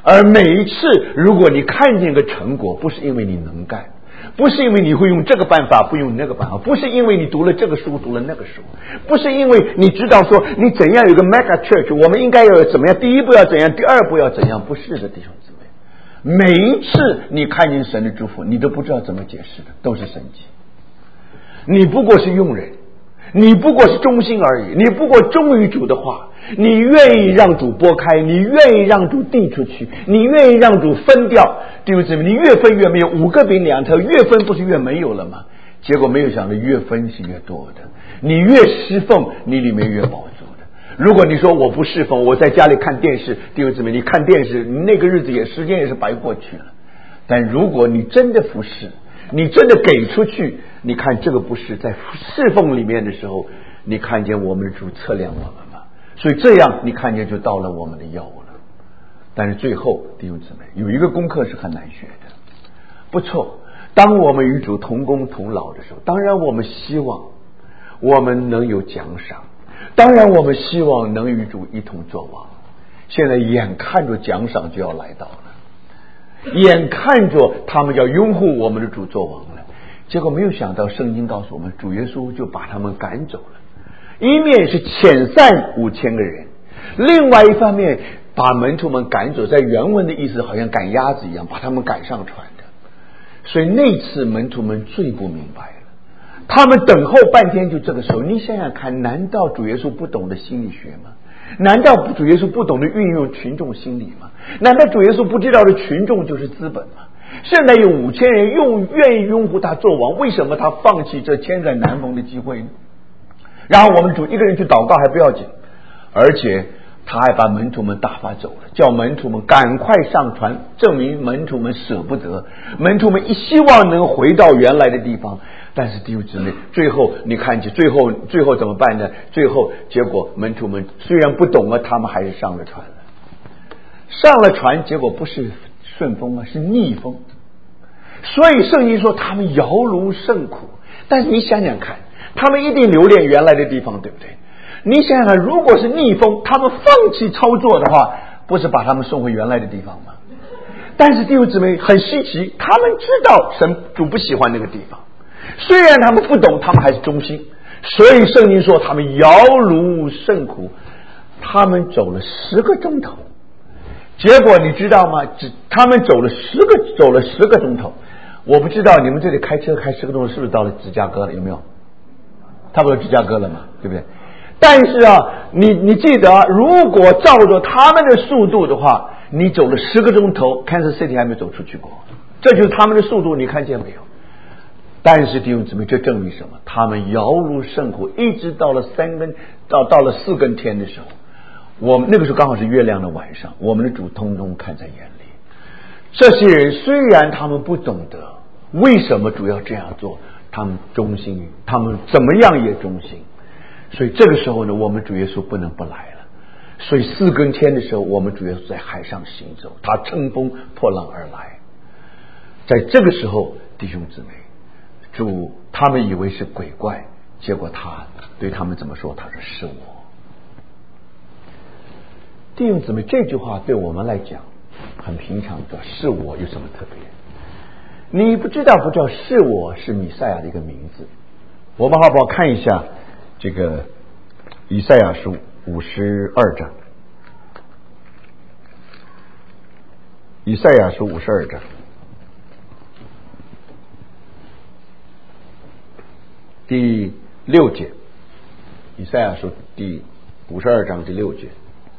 而每一次如果你看见个成果，不是因为你能干，不是因为你会用这个办法不用那个办法，不是因为你读了这个书读了那个书，不是因为你知道说你怎样有个 mega church， 我们应该要怎么样，第一步要怎样，第二步要怎样，不是的，弟兄姊妹，每一次你看见神的祝福，你都不知道怎么解释的，都是神迹。你不过是用人，你不过是忠心而已，你不过忠于主的话，你愿意让主拨开，你愿意让主递出去，你愿意让主分掉，弟兄姊妹，你越分越没有，五个饼两条，越分不是越没有了吗？结果没有想到越分是越多的，你越侍奉，你里面越饱足的。如果你说我不侍奉，我在家里看电视，弟兄姊妹，你看电视，你那个日子也时间也是白过去了。但如果你真的服侍，你真的给出去，你看这个不是在侍奉里面的时候，你看见我们的主测量我们吗？所以这样你看见就到了我们的腰了。但是最后弟兄姊妹，有一个功课是很难学的。不错，当我们与主同工同劳的时候，当然我们希望我们能有奖赏，当然我们希望能与主一同作王。现在眼看着奖赏就要来到了，眼看着他们要拥护我们的主作王了，结果没有想到圣经告诉我们，主耶稣就把他们赶走了。一面是遣散五千个人，另外一方面把门徒们赶走，在原文的意思好像赶鸭子一样，把他们赶上船的。所以那次门徒们最不明白了，他们等候半天，就这个时候，你想想看，难道主耶稣不懂得心理学吗？难道主耶稣不懂得运用群众心理吗？难道主耶稣不知道的群众就是资本吗？现在有五千人用愿意拥护他做王，为什么他放弃这千载难逢的机会呢？然后我们主一个人去祷告还不要紧，而且他还把门徒们打发走了，叫门徒们赶快上船，证明门徒们舍不得，门徒们一希望能回到原来的地方。但是弟兄姊妹，最后你看见最后最后怎么办呢？最后结果门徒们虽然不懂啊，他们还是上了船了。上了船，结果不是顺风啊，是逆风。所以圣经说他们摇橹甚苦。但是你想想看，他们一定留恋原来的地方，对不对？你想想看，如果是逆风，他们放弃操作的话，不是把他们送回原来的地方吗？但是弟兄姊妹很稀奇，他们知道神主不喜欢那个地方，虽然他们不懂，他们还是忠心。所以圣经说他们摇橹甚苦，他们走了十个钟头。结果你知道吗？只他们走了十个走了十个钟头。我不知道你们这里开车开十个钟头是不是到了芝加哥了？有没有？差不多芝加哥了嘛，对不对？但是啊，你你记得，如果照着他们的速度的话，你走了十个钟头 Kansas City 还没走出去过，这就是他们的速度，你看见没有？但是弟兄姊妹，这证明什么？他们摇橹甚苦，一直到了三更到到了四更天的时候，我们那个时候刚好是月亮的晚上，我们的主通通看在眼里。这些人虽然他们不懂得为什么主要这样做，他们忠心，他们怎么样也忠心。所以这个时候呢，我们主耶稣不能不来了。所以四更天的时候，我们主耶稣在海上行走，他乘风破浪而来。在这个时候，弟兄姊妹，主他们以为是鬼怪，结果他对他们怎么说？他说是我。弟兄姊妹，这句话对我们来讲很平常，说是我有什么特别？你不知道不知道是我是弥赛亚的一个名字。我们好不好看一下这个以赛亚书五十二章？以赛亚书五十二章第六节，以赛亚书第五十二章第六节。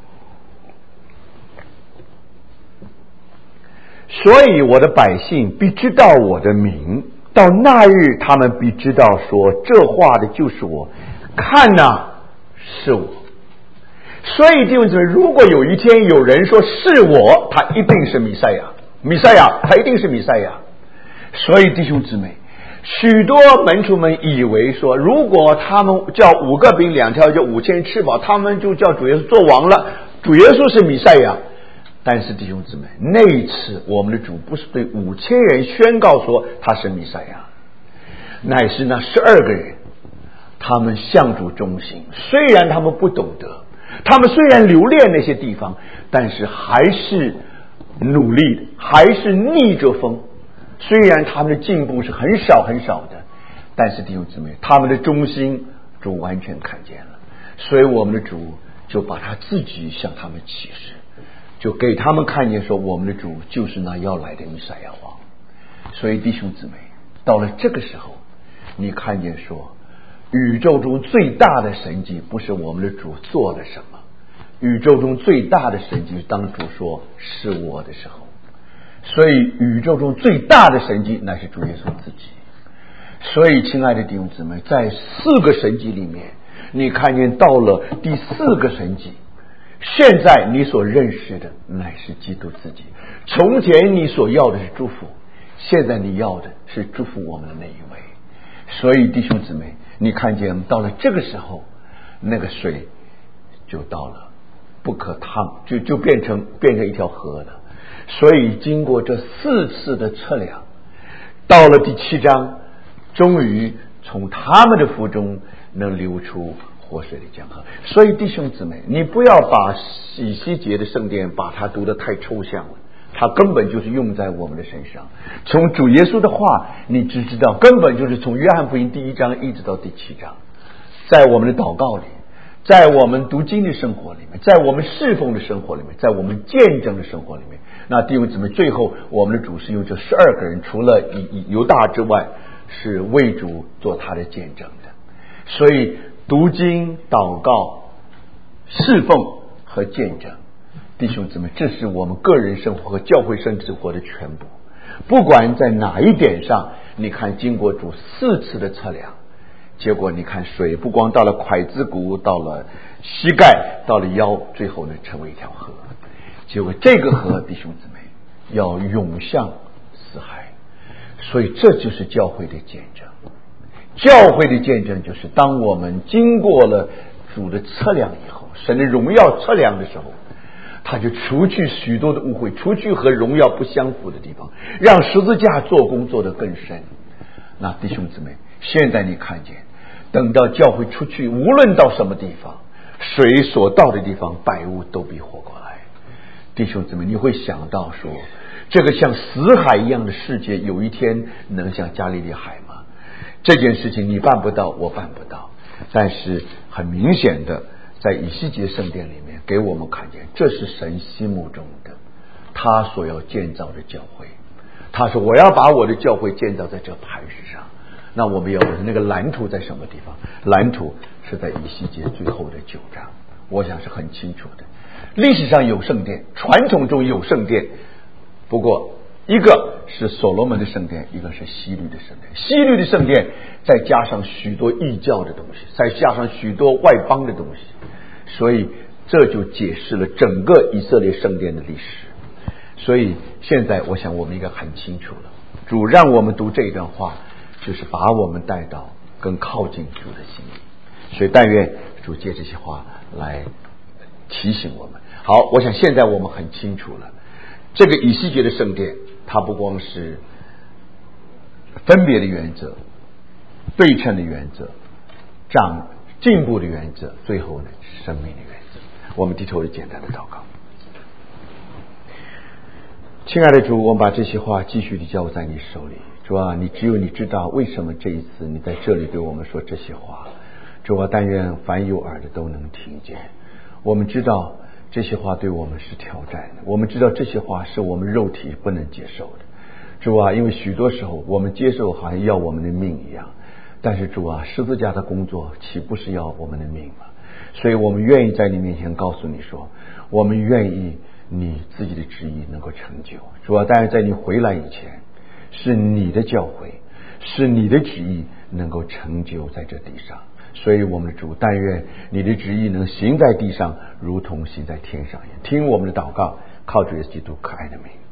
所以我的百姓必知道我的名，到那日他们必知道说这话的就是我，看哪，是我。所以弟兄姊妹，如果有一天有人说是我，他一定是弥赛亚，弥赛亚他一定是弥赛亚。所以弟兄姊妹，许多门徒们以为说，如果他们叫五个饼两条就五千吃饱，他们就叫主耶稣做王了，主耶稣是弥赛亚。但是弟兄姊妹，那一次我们的主不是对五千人宣告说他是弥赛亚，乃是那十二个人，他们向主忠心，虽然他们不懂得，他们虽然留恋那些地方，但是还是努力的，还是逆着风。虽然他们的进步是很少很少的，但是弟兄姊妹，他们的忠心主完全看见了，所以我们的主就把他自己向他们启示，就给他们看见说，我们的主就是那要来的弥赛亚王。所以弟兄姊妹，到了这个时候，你看见说，宇宙中最大的神迹不是我们的主做了什么，宇宙中最大的神迹当主说是我的时候。所以宇宙中最大的神迹乃是主耶稣自己。所以亲爱的弟兄姊妹，在四个神迹里面，你看见到了第四个神迹，现在你所认识的乃是基督自己。从前你所要的是祝福，现在你要的是祝福我们的那一位。所以弟兄姊妹，你看见到了这个时候，那个水就到了不可烫，就就变成变成一条河了。所以经过这四次的测量，到了第七章，终于从他们的腹中能流出活水的江河。所以弟兄姊妹，你不要把以西结的圣殿把它读得太抽象了，它根本就是用在我们的身上。从主耶稣的话你只知道，根本就是从约翰福音第一章一直到第七章，在我们的祷告里，在我们读经的生活里面，在我们侍奉的生活里面，在我们见证的生活里面，那弟兄姊妹，最后我们的主是用这十二个人，除了犹大之外，是为主做他的见证的。所以读经、祷告、侍奉和见证，弟兄姊妹，这是我们个人生活和教会生活的全部。不管在哪一点上，你看经过主四次的测量，结果你看水不光到了跬子骨，到了膝盖，到了腰，最后呢成为一条河。结果这个河，弟兄姊妹，要涌向死海。所以这就是教会的见证。教会的见证就是当我们经过了主的测量以后，神的荣耀测量的时候，他就除去许多的误会，除去和荣耀不相符的地方，让十字架做工做得更深。那弟兄姊妹，现在你看见，等到教会出去，无论到什么地方，水所到的地方，百物都必活过来。弟兄姊妹，你会想到说，这个像死海一样的世界，有一天能像加利利海吗？这件事情你办不到，我办不到。但是很明显的，在以西结圣殿里面给我们看见，这是神心目中的他所要建造的教会。他说我要把我的教会建造在这磐石上。那我们要问那个蓝图在什么地方？蓝图是在以西结最后的九章，我想是很清楚的。历史上有圣殿，传统中有圣殿，不过一个是所罗门的圣殿，一个是希律的圣殿。希律的圣殿再加上许多异教的东西，再加上许多外邦的东西，所以这就解释了整个以色列圣殿的历史。所以现在我想我们应该很清楚了，主让我们读这一段话，就是把我们带到更靠近主的心里。所以但愿主借这些话来提醒我们。好，我想现在我们很清楚了，这个以西结的圣殿，它不光是分别的原则、对称的原则、长进步的原则，最后呢，生命的原则。我们低头的简单的祷告。亲爱的主，我们把这些话继续的交在你手里。主啊，你只有你知道为什么这一次你在这里对我们说这些话。主啊，但愿凡有耳的都能听见。我们知道这些话对我们是挑战的，我们知道这些话是我们肉体不能接受的。主啊，因为许多时候我们接受好像要我们的命一样，但是主啊，十字架的工作岂不是要我们的命吗？所以我们愿意在你面前告诉你说，我们愿意你自己的旨意能够成就。主啊，但是在你回来以前，是你的教诲，是你的旨意能够成就在这地上。所以我们的主，但愿你的旨意能行在地上，如同行在天上一样。听我们的祷告，靠主耶稣基督可爱的名。